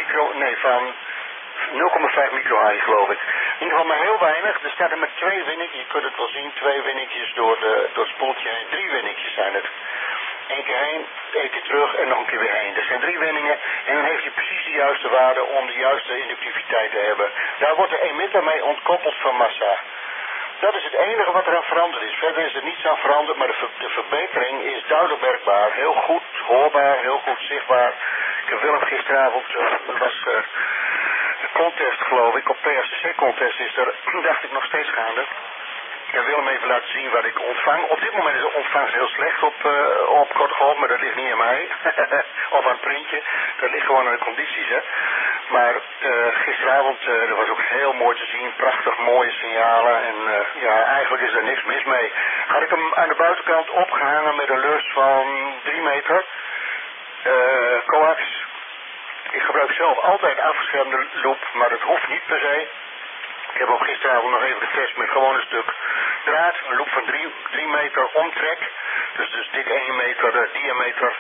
microharry geloof ik. In ieder geval maar heel weinig. Er staat er met 2 winnetjes, je kunt het wel zien, 2 winnetjes door het spoeltje heen. 3 winnetjes zijn het. 1 keer heen, 1 keer terug en nog een keer weer heen. Er zijn 3 winningen en dan heeft hij precies de juiste waarde om de juiste inductiviteit te hebben. Daar wordt de emitter mee ontkoppeld van massa. Dat is het enige wat eraan veranderd is. Verder is er niets aan veranderd, maar de verbetering is duidelijk merkbaar. Heel goed hoorbaar, heel goed zichtbaar. Ik heb Willem gisteravond, dat was de contest geloof ik, op PRCC contest is er, dacht ik, nog steeds gaande. Ik wil hem even laten zien wat ik ontvang. Op dit moment is de ontvangst heel slecht op kortgolf, maar dat ligt niet aan mij. Of aan het printje. Dat ligt gewoon aan de condities, hè. Maar gisteravond, dat was ook heel mooi te zien. Prachtig mooie signalen. En eigenlijk is er niks mis mee. Had ik hem aan de buitenkant opgehangen met een lus van 3 meter. Coax. Ik gebruik zelf altijd een afgeschermde loop, maar dat hoeft niet per se. Ik heb ook gisteravond nog even getest met gewoon een stuk draad, een loop van 3 meter omtrek. Dus dik 1 meter diameter.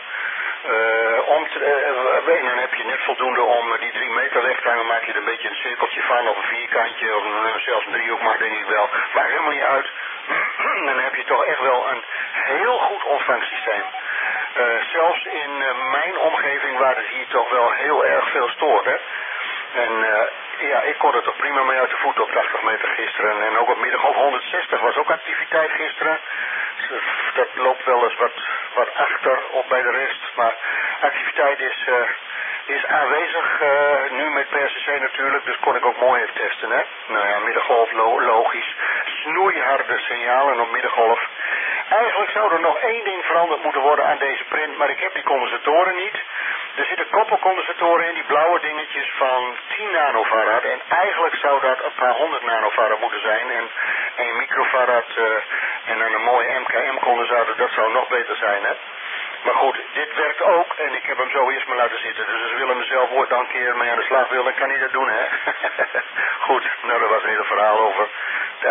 En dan heb je net voldoende om die 3 meter weg te hangen. Maak je er een beetje een cirkeltje van, of een vierkantje, of zelfs een driehoek mag denk ik wel. Maakt helemaal niet uit. Dan heb je toch echt wel een heel goed ontvangsysteem. Zelfs in mijn omgeving waar het hier toch wel heel erg veel stoort, hè. En Ja, ik kon het toch prima mee uit de voeten op 80 meter gisteren. En ook op middengolf 160 was ook activiteit gisteren. Dat loopt wel eens wat achter op bij de rest. Maar activiteit is aanwezig, nu met PSCC natuurlijk, dus kon ik ook mooi even testen, hè. Nou ja, middengolf logisch. Snoeiharde signalen op middengolf. Eigenlijk zou er nog één ding veranderd moeten worden aan deze print, maar ik heb die condensatoren niet. Er zitten koppelcondensatoren in, die blauwe dingetjes van 10 nanofarad. En eigenlijk zou dat een paar 100 nanofarad moeten zijn. En 1 microfarad en dan een mooie MKM-condensator, dat zou nog beter zijn, hè. Maar goed, dit werkt ook en ik heb hem zo eerst maar laten zitten. Dus als Willem mezelf ooit dan een keer mee aan de slag wil, dan kan hij dat doen, hè. Goed, nou dat was een hele verhaal over de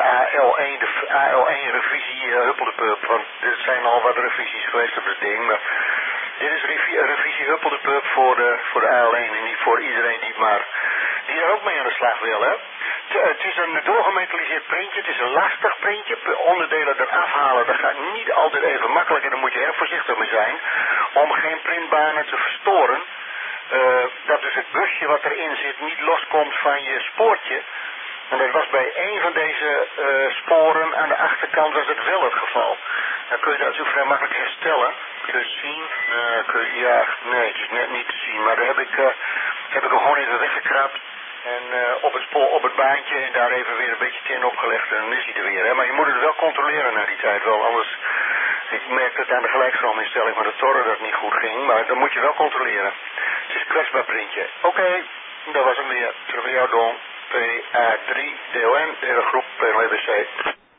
AL1-revisie Huppeldepup. Want er zijn al wat revisies geweest op het ding, maar dit is revisie Huppeldepup voor de AL1 en niet voor iedereen die er ook mee aan de slag wil, hè. Het is een doorgemetaliseerd printje, het is een lastig printje. Onderdelen eraf halen, dat gaat niet altijd even makkelijk en daar moet je erg voorzichtig mee zijn. Om geen printbanen te verstoren. Dat dus het busje wat erin zit niet loskomt van je spoortje. En dat was bij één van deze sporen aan de achterkant was het wel het geval. Dan kun je dat zo vrij makkelijk herstellen. Kun je dat zien? Nee, het is net niet te zien. Maar daar heb ik hem gewoon even weggekrapt. En op het baantje en daar even weer een beetje tin opgelegd en dan is hij er weer. Hè? Maar je moet het wel controleren na die tijd wel. Anders, ik merkte het aan de gelijkstroominstelling van de toren dat het niet goed ging. Maar dan moet je wel controleren. Het is een kwetsbaar printje. Oké, dat was hem weer. Terug bij jou Don. PA3 DON, de hele groep PLWBC.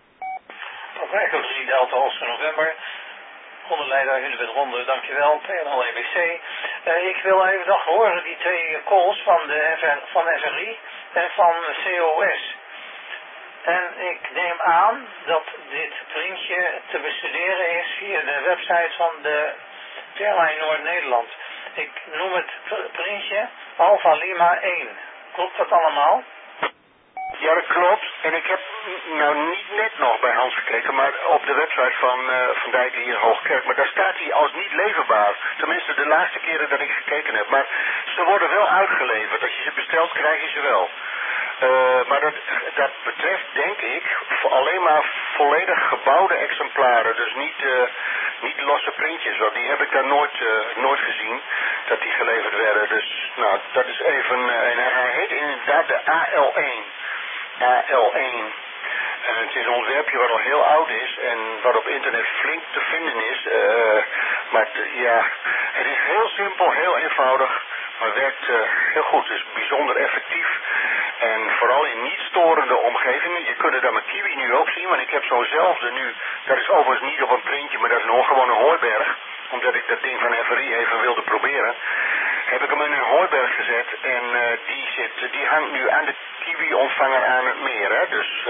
Oké, Echo 3 Delta Oscar November. Onderleider Hunebed Ronde, dankjewel. PLWBC. Ik wil even nog horen die twee calls van FRI en van COS. En ik neem aan dat dit printje te bestuderen is via de website van de Airline Noord-Nederland. Ik noem het printje Alpha Lima 1. Klopt dat allemaal? Ja, dat klopt. En ik heb nou niet net nog bij Hans gekeken, maar op de website van Dijk hier in Hoogkerk. Maar daar staat hij als niet leverbaar. Tenminste, de laatste keren dat ik gekeken heb. Maar ze worden wel uitgeleverd. Als je ze bestelt, krijg je ze wel. Maar dat betreft, denk ik, alleen maar volledig gebouwde exemplaren. Dus niet losse printjes. Want die heb ik daar nooit gezien, dat die geleverd werden. Dus, nou, dat is even... en hij heet inderdaad de AL1. AL1. Het is een ontwerpje wat al heel oud is en wat op internet flink te vinden is. Maar het is heel simpel, heel eenvoudig, maar werkt heel goed. Het is bijzonder effectief en vooral in niet storende omgevingen. Je kunt het aan mijn Kiwi nu ook zien, want ik heb zo'nzelfde nu. Dat is overigens niet op een printje, maar dat is gewoon een hooiberg. Omdat ik dat ding van FRI even wilde proberen. Heb ik hem in een hooiberg gezet en die hangt nu aan de Kiwi-ontvanger aan het meer. Hè? Dus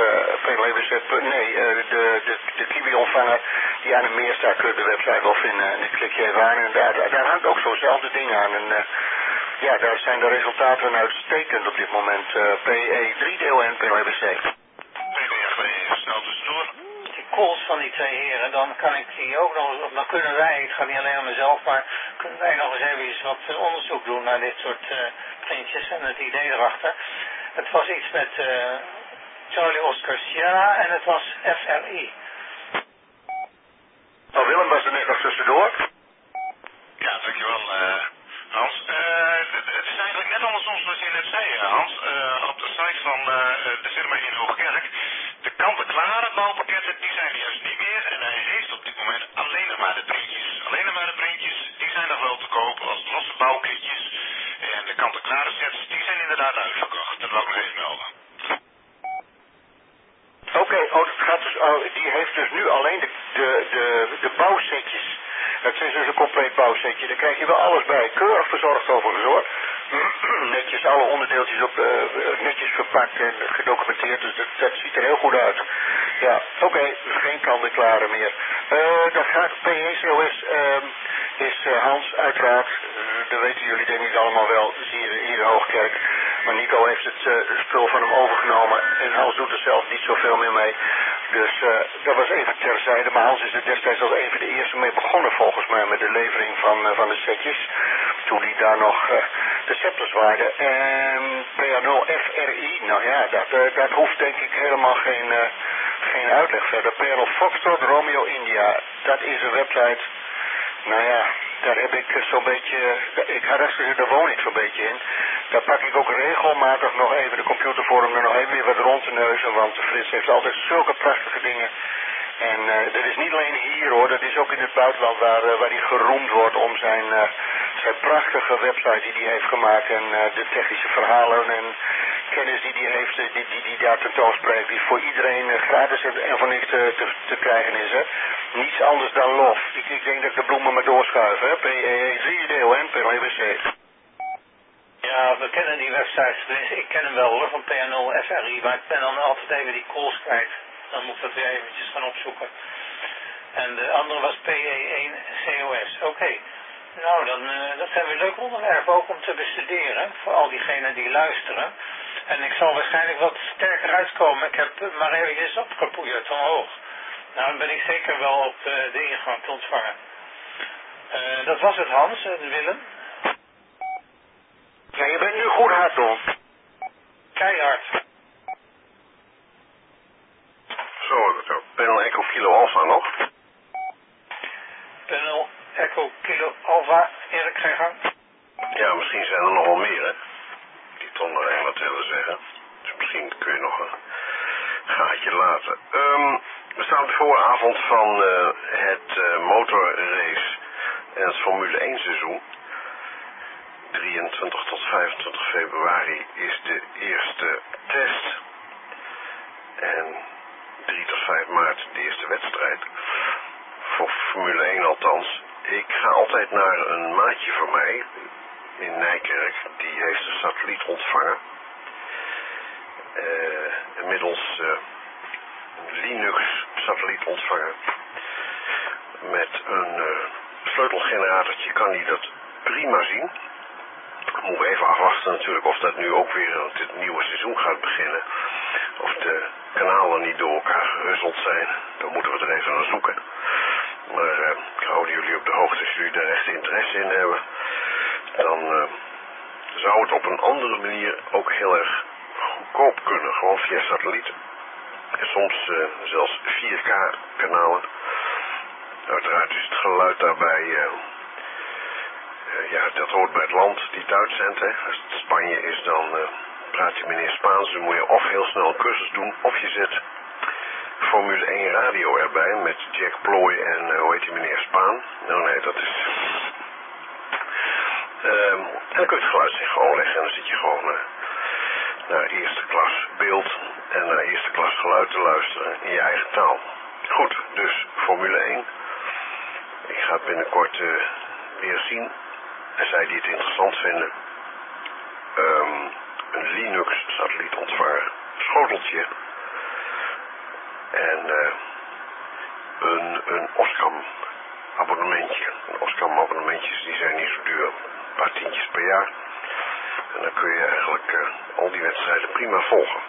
de Kiwi-ontvanger die aan het meer staat, kun je de website wel vinden. En dan klik je even aan en daar hangt ook zo'nzelfde ding aan. En daar zijn de resultaten uitstekend op dit moment. PE3DON, PLWBC. Snel tussendoor. Die calls van die twee heren, dan kan ik die ook nog, dan kunnen wij, het gaat niet alleen om mezelf, maar kunnen wij nog eens even wat onderzoek doen naar dit soort printjes en het idee erachter. Het was iets met Charlie Oscar Sierra en het was FRI. Nou, Willem was er net nog tussendoor. Ja, dankjewel Hans. Het is eigenlijk net andersom zoals je net zei, Hans. Op de site van de firma in Hoogkerk. De kant-en-klare bouwpakketten, die zijn er juist niet meer. En hij heeft op dit moment alleen nog maar de printjes. Alleen nog maar de printjes, die zijn nog wel te koop als losse bouwkitjes. En de kant-en-klare sets, die zijn inderdaad uitverkocht. Dat wil ik nog even melden. Oké, die heeft dus nu alleen de bouwsetjes. Dat is dus een compleet bouwsetje. Daar krijg je wel alles bij. Keurig verzorgd overigens hoor. Netjes alle onderdeeltjes netjes verpakt en gedocumenteerd. Dus dat ziet er heel goed uit. Ja, oké, geen kant-en-klare meer. Dat gaat PECOS is Hans uiteraard. Dat weten jullie denk ik allemaal wel. Hier in Hoogkerk. Maar Nico heeft het spul van hem overgenomen. En Hans doet er zelf niet zoveel meer mee. Dus dat was even terzijde. Maar Hans is er destijds als een van de eerste mee begonnen volgens mij met de levering van de setjes. Toen hij daar nog receptorswaarde. En PA0FRI, nou ja, dat hoeft denk ik helemaal geen uitleg verder. PA0 Foxtrot Romeo India, dat is een website. Nou ja, daar heb ik zo'n beetje, daar woon ik zo'n beetje in. Daar pak ik ook regelmatig nog even de computer voor om er nog even weer wat rond te neuzen, want Frits heeft altijd zulke prachtige dingen. En dat is niet alleen hier hoor, dat is ook in het buitenland waar hij geroemd wordt om zijn prachtige website die hij heeft gemaakt en de technische verhalen en kennis die hij heeft, die daar tentoonspreekt, die voor iedereen gratis en voor niks te krijgen is. Hè. Niets anders dan lof. Ik denk dat ik de bloemen maar doorschuif, hè. PE3DON, PLWC. Ja, we kennen die websites. Ik ken hem wel hoor, van PA0 FRI, maar ik ben dan altijd even die calls kwijt. Dan moet ik dat weer eventjes gaan opzoeken. En de andere was PE1 COS. Oké. Nou, dat zijn weer leuke onderwerpen ook om te bestuderen. Voor al diegenen die luisteren. En ik zal waarschijnlijk wat sterker uitkomen. Ik heb maar eventjes opgepoeierd omhoog. Nou, dan ben ik zeker wel op de ingang te ontvangen. Dat was het, Hans en Willem. Ja, je bent nu goed hard, Don. Keihard. Zo, Panel Echo Kilo Alpha nog. Panel Echo Kilo Alpha, Erik, ga je gang. Ja, misschien zijn er nog wel meer, hè. Die toch nog één wat willen zeggen. Dus misschien kun je nog een gaatje laten. We staan op de vooravond van het motorrace en het Formule 1 seizoen. 23 tot 25 februari is de eerste test. En 3 tot 5 maart de eerste wedstrijd. Voor Formule 1 althans. Ik ga altijd naar een maatje van mij in Nijkerk. Die heeft een satelliet ontvangen. Inmiddels een Linux satelliet ontvangen. Met een sleutelgeneratortje kan hij dat prima zien. Moeten we even afwachten natuurlijk of dat nu ook weer het nieuwe seizoen gaat beginnen. Of de kanalen niet door elkaar gehusseld zijn. Dan moeten we er even naar zoeken. Maar ik hou jullie op de hoogte als jullie daar echt interesse in hebben. Dan zou het op een andere manier ook heel erg goedkoop kunnen. Gewoon via satellieten. En soms zelfs 4K kanalen. Uiteraard is het geluid daarbij... ja, dat hoort bij het land die het uitzendt. Hè. Als het Spanje is, dan praat je meneer Spaans. Dan moet je of heel snel een cursus doen, of je zet Formule 1 radio erbij met Jack Ploy en hoe heet die meneer Spaan. Nou nee, dat is... dan kun je het geluid gewoon leggen en dan zit je gewoon naar eerste klas beeld en naar eerste klas geluid te luisteren in je eigen taal. Goed, dus Formule 1. Ik ga het binnenkort weer zien. En zij die het interessant vinden, een Linux satellietontvanger, schoteltje en een Oscam abonnementje. Oscam abonnementjes die zijn niet zo duur, een paar tientjes per jaar. En dan kun je eigenlijk al die wedstrijden prima volgen.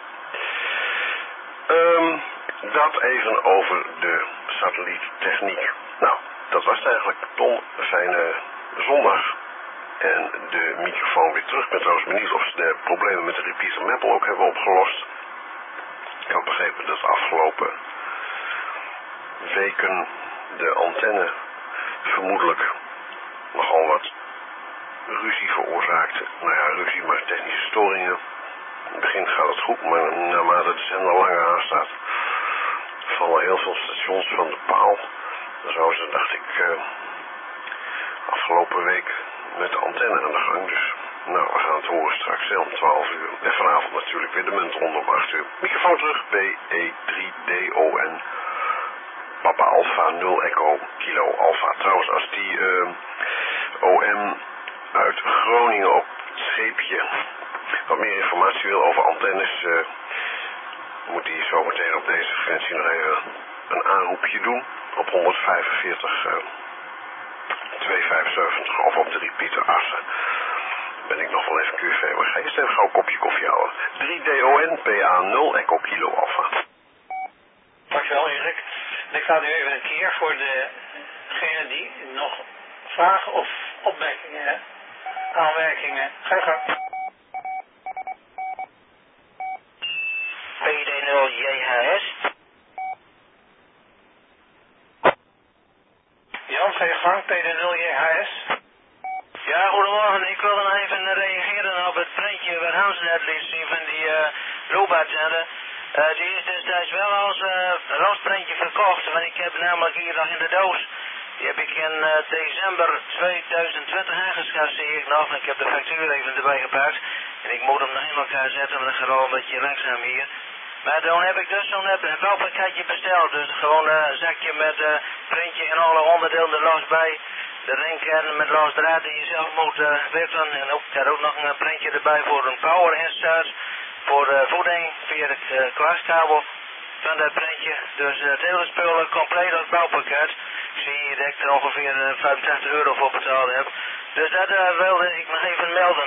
Dat even over de satelliettechniek. Nou, dat was het eigenlijk. Tom, een fijne zondag. En de microfoon weer terug. Ik ben trouwens benieuwd of ze de problemen met de repeater Maple ook hebben opgelost. Ik had begrepen dat de afgelopen weken de antenne vermoedelijk nogal wat ruzie veroorzaakte. Nou ja, ruzie, maar technische storingen. In het begin gaat het goed, maar naarmate de zender langer aanstaat, vallen heel veel stations van de paal. Zo is het, dacht ik, afgelopen week met de antenne aan de gang. Dus nou, we gaan het horen straks om 12 uur. En vanavond natuurlijk weer de muntronde om 8 uur. Microfoon terug, BE3DON. Papa Alpha 0 Echo Kilo Alpha. Trouwens, als die OM uit Groningen op het scheepje wat meer informatie wil over antennes, moet hij zo meteen op deze frequentie nog even een aanroepje doen. Op 145 275 of op de repeater Assen. Ben ik nog wel even QV, maar ga eerst even gauw een kopje koffie halen. 3DON PA0 Echo Kilo Alpha. Dankjewel Erik. Ik ga nu even een keer voor degenen die nog vragen of opmerkingen hebben. aanmerkingen. Ga je gang. PD0JHS. Jan, ga je gang, PD0JHS. Ja, goedemorgen. Ik wil dan even reageren op het printje waar Hans net liet zien van die robotcellen. Die is destijds wel als losprintje verkocht, want ik heb namelijk hier nog in de doos. Die heb ik in december 2020 aangeschaft, zie ik nog. En ik heb de factuur even erbij gepakt. En ik moet hem nog in elkaar zetten, want dan gaat al een beetje langzaam hier. Maar dan heb ik dus zo'n bouwpakketje besteld. Dus gewoon een zakje met printje en alle onderdelen er los bij. De ringkern met los draad die je zelf moet wippen. En ook, ik had ook nog een printje erbij voor een power insert. Voor voeding via de kwaskabel van dat printje. Dus het hele spul compleet als bouwpakket. Ik zie hier dat ik er ongeveer 85 euro voor betaald heb. Dus dat wilde ik nog even melden.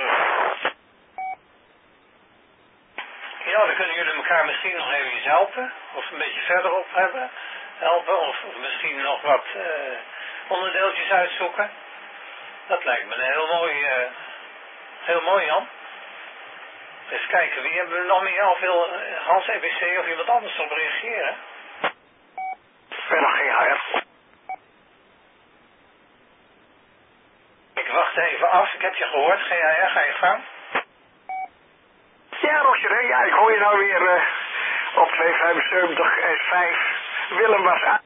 Ja, dan kunnen jullie elkaar misschien nog even helpen. Of een beetje verderop helpen. Of misschien nog wat onderdeeltjes uitzoeken. Dat lijkt me een heel mooi Jan. Eens kijken, wie hebben we nog meer? Of wil Hans EBC of iemand anders op reageren? Verder GHR. Ik wacht even af, ik heb je gehoord. GHR, ga je gang? Ja, Roger, ja, ik hoor je nou weer op 275 S5. Willem was aan.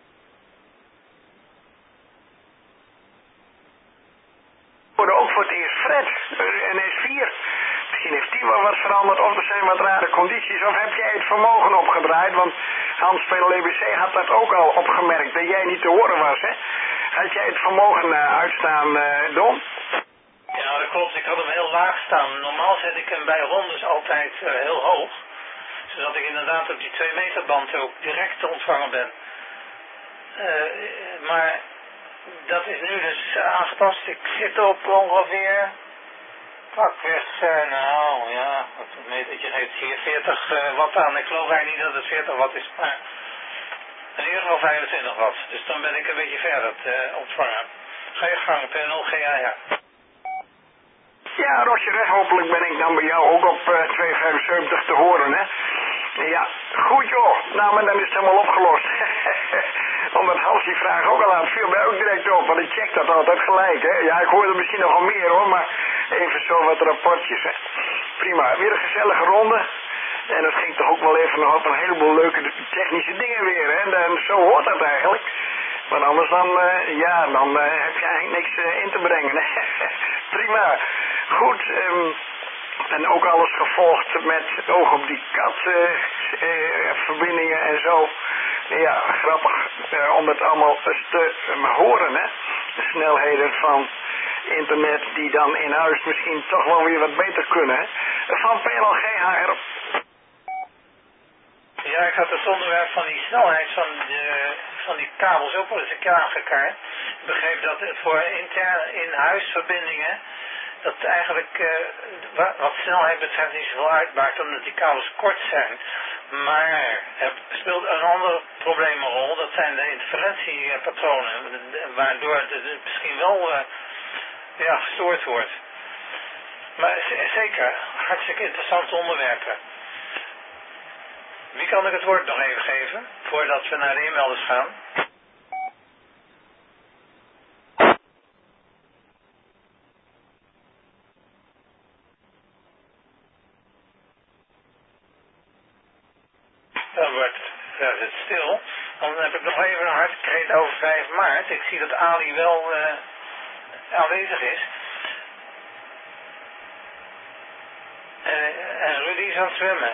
Ook voor het eerst Fred, een S4. Misschien heeft die wel wat veranderd, of er zijn wat rare condities, of heb jij het vermogen opgedraaid? Want Hans van EBC had dat ook al opgemerkt, dat jij niet te horen was, hè? Had jij het vermogen uitstaan, Don? Ja, dat klopt. Ik had hem heel laag staan. Normaal zet ik hem bij rondes altijd heel hoog. Zodat ik inderdaad op die 2 meter band ook direct te ontvangen ben. Maar dat is nu dus aangepast. Ik zit op ongeveer pakweg, nou ja, wat een metertje geeft hier 40 watt aan. Ik geloof eigenlijk niet dat het 40 watt is, maar in ieder geval 25 watt. Dus dan ben ik een beetje verder te ontvangen. Ga je gang, P0 GA. Ja, Roger, hopelijk ben ik dan bij jou ook op 275 te horen, hè? Ja, goed joh. Nou, maar dan is het helemaal opgelost. Omdat Hans die vraag ook al aan, viel mij ook direct op, want ik check dat altijd gelijk, hè? Ja, ik hoorde misschien nog wel meer hoor, maar even zo wat rapportjes, hè? Prima, weer een gezellige ronde. En dat ging toch ook wel even nog op een heleboel leuke technische dingen weer, hè? En zo hoort dat eigenlijk. Want anders dan, dan heb je eigenlijk niks in te brengen, hè? Prima. Goed, en ook alles gevolgd met oog op die kat verbindingen en zo. Ja, grappig om het allemaal eens te horen, hè. De snelheden van internet die dan in huis misschien toch wel weer wat beter kunnen, hè. Van PLGHR. Ja, ik had het onderwerp van die snelheid van die kabels ook wel eens een keer aangekaart. Ik begreep dat het voor interne in-huisverbindingen dat eigenlijk wat snelheid betreft niet zoveel uitmaakt omdat die kabels kort zijn. Maar er speelt een ander probleem een rol, dat zijn de interferentiepatronen, waardoor het misschien wel gestoord wordt. Maar zeker, hartstikke interessante onderwerpen. Wie kan ik het woord nog even geven, voordat we naar de e-mailers gaan? Dan wordt het stil. Dan heb ik nog even een hartkreet over 5 maart. Ik zie dat Ali wel aanwezig is. En Rudy is aan het zwemmen.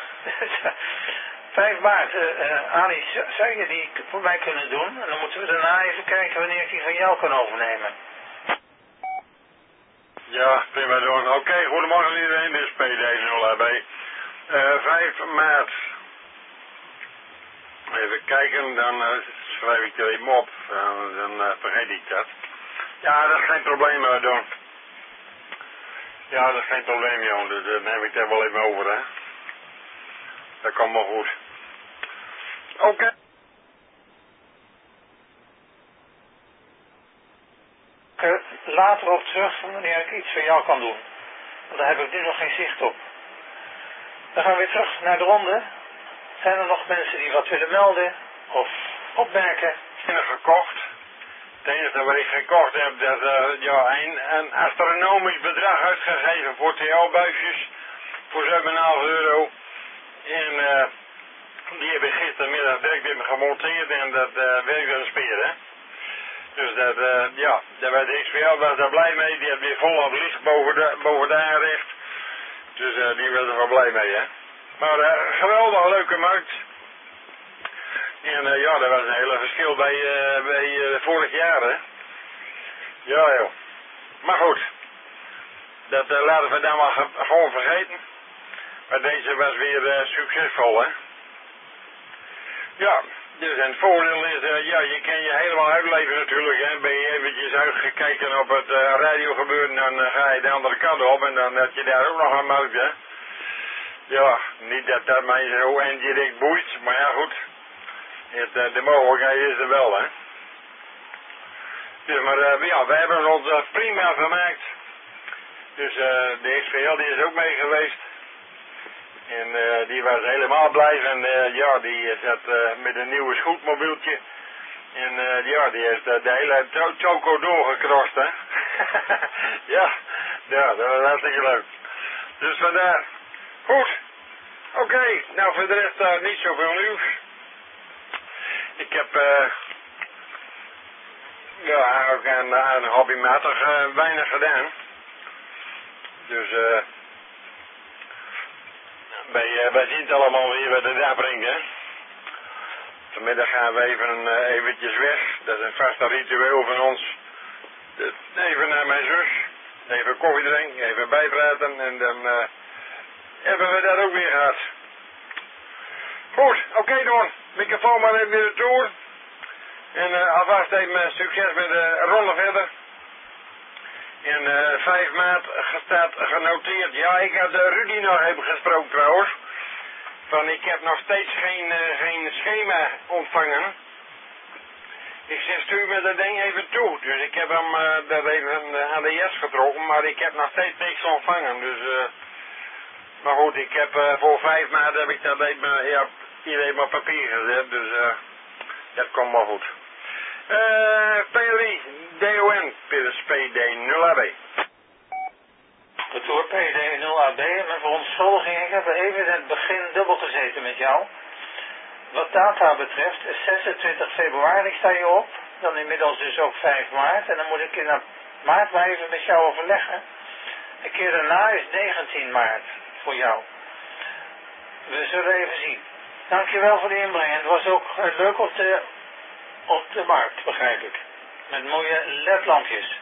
5 maart, Ali, zou je die voor mij kunnen doen? En dan moeten we daarna even kijken wanneer ik die van jou kan overnemen. Ja, prima doen. Oké, goedemorgen iedereen, dit is PD0AB. 5 maart. Even kijken, dan schrijf ik er even op. Dan vergeet ik dat. Ja, dat is geen probleem, Don. Ja, dat is geen probleem, Jon. Dan neem ik er wel even over, hè. Dat komt wel goed. Oké. later op terug wanneer ik iets voor jou kan doen. Want daar heb ik nu nog geen zicht op. Dan gaan we weer terug naar de ronde. Zijn er nog mensen die wat willen melden of opmerken? Ik heb gekocht. Het enige wat ik gekocht heb, dat een astronomisch bedrag uitgegeven voor TL-buisjes voor 7,5 euro. En die heb ik gistermiddag direct weer gemonteerd en dat werkt als speer, hè. Dus daar werd de XPL was daar blij mee. Die had weer volop licht boven de aanrecht. Dus die was er wel blij mee, hè. Maar geweldig leuke markt. En dat was een hele verschil bij vorig jaar, hè. Ja, joh. Maar goed. Dat laten we dan maar gewoon vergeten. Maar deze was weer succesvol, hè. Ja, dus en het voordeel is, je kan je helemaal uitleven natuurlijk, hè. Ben je eventjes uitgekeken op het radiogebeuren, dan ga je de andere kant op en dan heb je daar ook nog een markt, hè. Ja, niet dat dat mij zo en direct boeit, maar ja goed. De mogelijkheid is er wel, hè. Dus, maar we hebben ons prima vermaakt. Dus de XPL die is ook mee geweest. En die was helemaal blij en die zat met een nieuwe scootmobieltje. En die heeft de hele toko doorgekrost, hè. ja, dat was hartstikke leuk. Dus vandaar. Goed. Oké, nou voor de rest niet zoveel nieuws. Ik heb ook aan hobbymatig weinig gedaan. Dus wij zien het allemaal weer wat het daar brengt, hè. Vanmiddag gaan we eventjes weg. Dat is een vast ritueel van ons. Even naar mijn zus. Even koffie drinken, even bijpraten en dan hebben we dat ook weer gehad. Goed, oké dan. Microfoon maar even weer de toer. En alvast even succes met de ronde verder. En 5 maart staat genoteerd. Ja, ik had Rudy nog even gesproken trouwens. Van ik heb nog steeds geen schema ontvangen. Ik zeg stuur me dat ding even toe. Dus ik heb hem dat even aan de jas getrokken. Maar ik heb nog steeds niks ontvangen. Dus maar goed, ik heb voor 5 maart heb ik dat even iedereen op papier gezet. Dus dat komt wel goed. PLI, DON, PD0AB. Het woord PD0AB, mijn verontschuldiging, ik heb even in het begin dubbel gezeten met jou. Wat data betreft, 26 februari sta je op, dan inmiddels dus ook 5 maart. En dan moet ik in maart maar even met jou overleggen. Een keer daarna is 19 maart voor jou. We zullen even zien. Dankjewel voor de inbreng. Het was ook leuk op de markt, begrijp ik. Met mooie ledlampjes.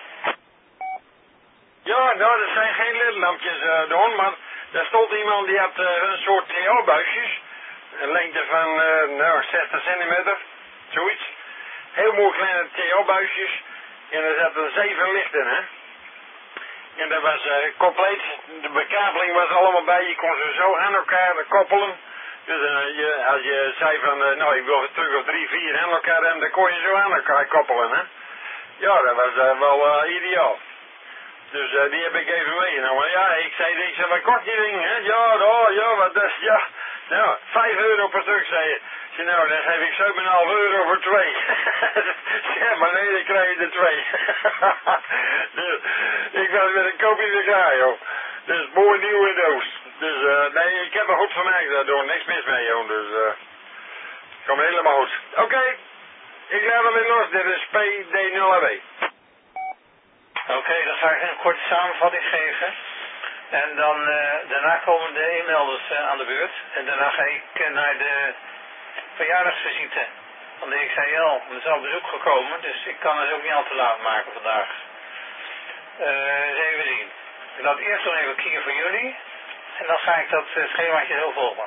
Ja, nou, dat zijn geen ledlampjes, Don, maar daar stond iemand die had een soort TL-buisjes. Een lengte van 60 centimeter, zoiets. Heel mooi kleine TL-buisjes. En er zaten 7 lichten, hè. En dat was compleet, de bekabeling was allemaal bij, je kon ze zo aan elkaar koppelen. Dus als je zei van, ik wil terug op 3, 4 aan elkaar hebben, dan kon je zo aan elkaar koppelen, hè. Ja, dat was wel ideaal. Dus die heb ik even meegenomen. Ja, ik zei, wat kost die ding, hè? Ja, wat dat, ja. Nou, 5 euro per stuk, zei je. Nou, dan geef ik 7,5 euro voor 2. Ja, maar nee, dan krijg je er 2. Dus ik was met een kopje klaar, joh. Dus mooi nieuwe doos. Dus nee, ik heb er goed gemaakt daardoor. Niks mis mee, joh. Dus komt helemaal goed. Oké, ik laat hem weer los. Dit is PD0AB. Oké, dan ga ik een korte samenvatting geven. En dan daarna komen de e-mailers aan de beurt. En daarna ga ik naar de verjaardagsvisite van de XAL. Er is al bezoek gekomen, dus ik kan het ook niet al te laat maken vandaag. Eens even zien. Ik laat eerst nog even kier voor jullie. En dan ga ik dat schemaatje zo volgen.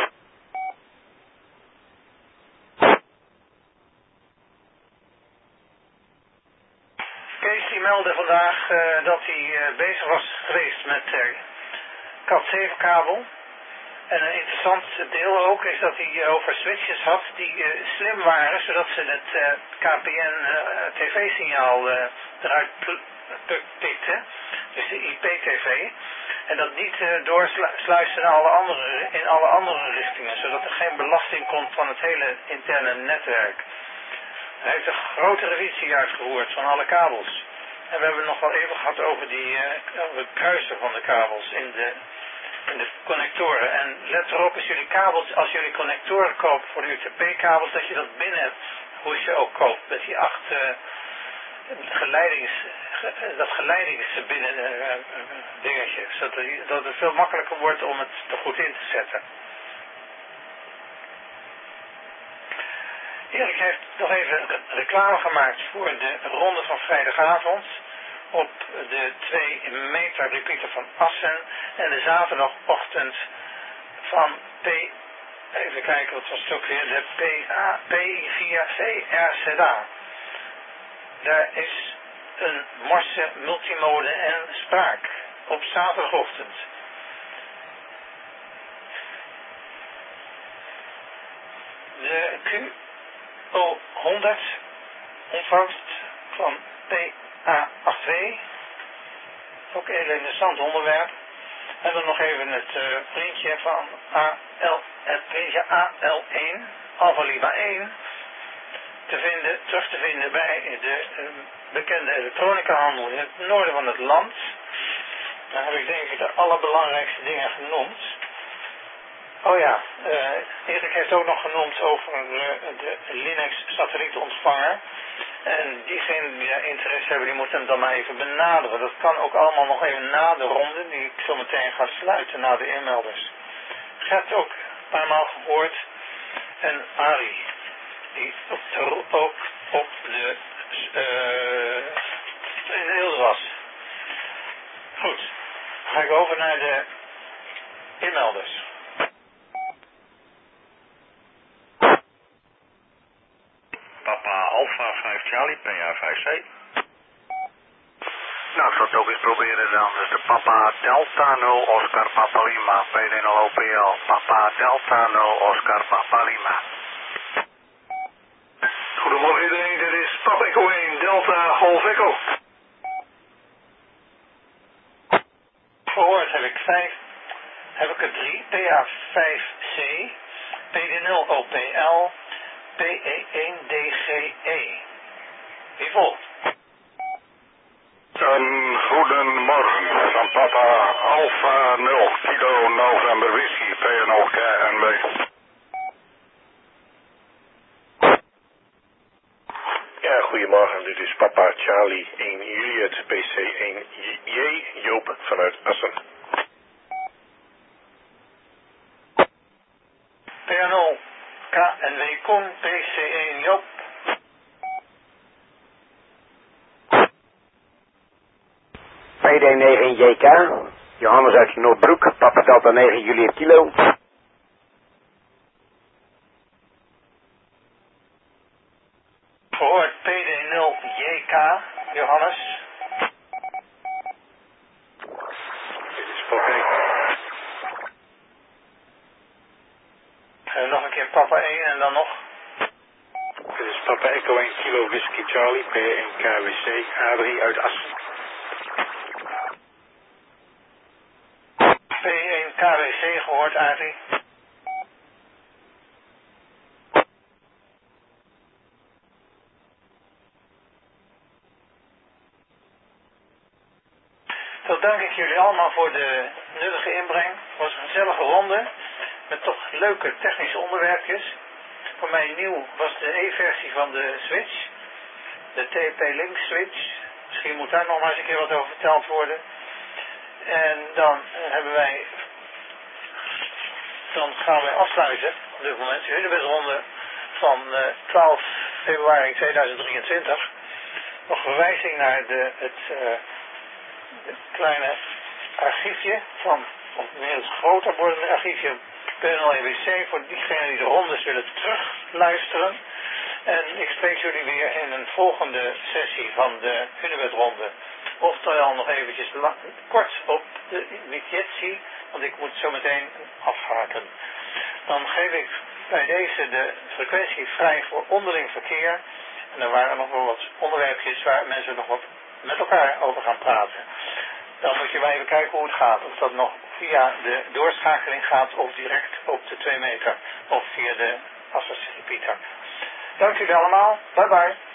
Kees die meldde vandaag dat hij bezig was geweest met Cat 7 kabel. En een interessant deel ook is dat hij over switches had die slim waren, zodat ze het KPN tv-signaal eruit pikten. Dus de IP-tv. En dat niet doorsluisten in alle andere richtingen, zodat er geen belasting komt van het hele interne netwerk. Hij heeft een grote revisie uitgevoerd van alle kabels. En we hebben het nog wel even gehad over over het kruisen van de kabels in de connectoren. En let erop, als jullie connectoren koopt voor de UTP-kabels, dat je dat binnen hoesje ook koopt. Met die 8 geleidings dingetje. Zodat het veel makkelijker wordt om het er goed in te zetten. Erik heeft nog even reclame gemaakt voor de ronde van vrijdagavond op de 2 meter repeater van Assen en de zaterdagochtend van even kijken wat was het ook weer, de P4VRZA. Daar is een morse, multimode en spraak op zaterdagochtend. De QO100 ontvangst van PA82, ook een heel interessant onderwerp. En dan nog even het printje van het printje AL1, Alpha Lima 1, terug te vinden bij de bekende elektronicahandel in het noorden van het land. Daar heb ik denk ik de allerbelangrijkste dingen genoemd. Oh ja, Erik heeft ook nog genoemd over de Linux satellietontvanger. En diegenen die daar interesse hebben, die moeten hem dan maar even benaderen. Dat kan ook allemaal nog even na de ronde, die ik zo meteen ga sluiten na de inmelders. Gert ook een paar maal gehoord. En Arie, die ook op de in de Hilde was. Goed, dan ga ik over naar de inmelders. Papa Alpha 5 Charlie, PA5C. Nou, ik zal het ook eens proberen dan. Dus de Papa Delta 0 Oscar Papa Lima, PD0 OPL. Papa Delta 0 Oscar Papa Lima. Goedemorgen iedereen, dit is Papa Echo 1 Delta Golf Echo. Verhoord heb ik er 3, PA5C, PD0 OPL, PE1DGE. Wie volgt? Een goedemorgen van Papa Alpha 0 Kilo November Whisky PNO KNW. Ja, goedemorgen. Dit is Papa Charlie 1 Juliet PC1J Joop vanuit Assen. PNO KNW Kom PC1 Joop. PD9JK, Johannes uit Noordbroek, Papa Delta 9 Juliet Kilo. Verhoord PD0JK, Johannes. Dit is Papa Nog een keer Papa 1 en dan nog. Dit is Papa Echo 1 Kilo Whisky Charlie P1 KWC Adrie uit Assen. P1 KWC gehoord, Adrie. Dan dank ik jullie allemaal voor de nuttige inbreng. Het was een gezellige ronde met toch leuke technische onderwerpjes. Voor mij nieuw was de E-versie van de switch, de TP-Link switch. Misschien moet daar nog maar eens een keer wat over verteld worden. En dan gaan wij afsluiten op dit moment de Hunebedronde van 12 februari 2023. Nog verwijzing naar het kleine archiefje of meer het groter wordende archiefje PNL-EWC voor diegenen die de rondes willen terugluisteren. En ik spreek jullie weer in een volgende sessie van de Hunebedronde oftewel nog eventjes kort op de Wikietsi, want ik moet zo meteen afhaken. Dan geef ik bij deze de frequentie vrij voor onderling verkeer. En er waren nog wel wat onderwerpjes waar mensen nog wat met elkaar over gaan praten. Dan moet je maar even kijken hoe het gaat. Of dat nog via de doorschakeling gaat of direct op de 2 meter. Of via de Assassin Pieter. Dank jullie allemaal. Bye bye.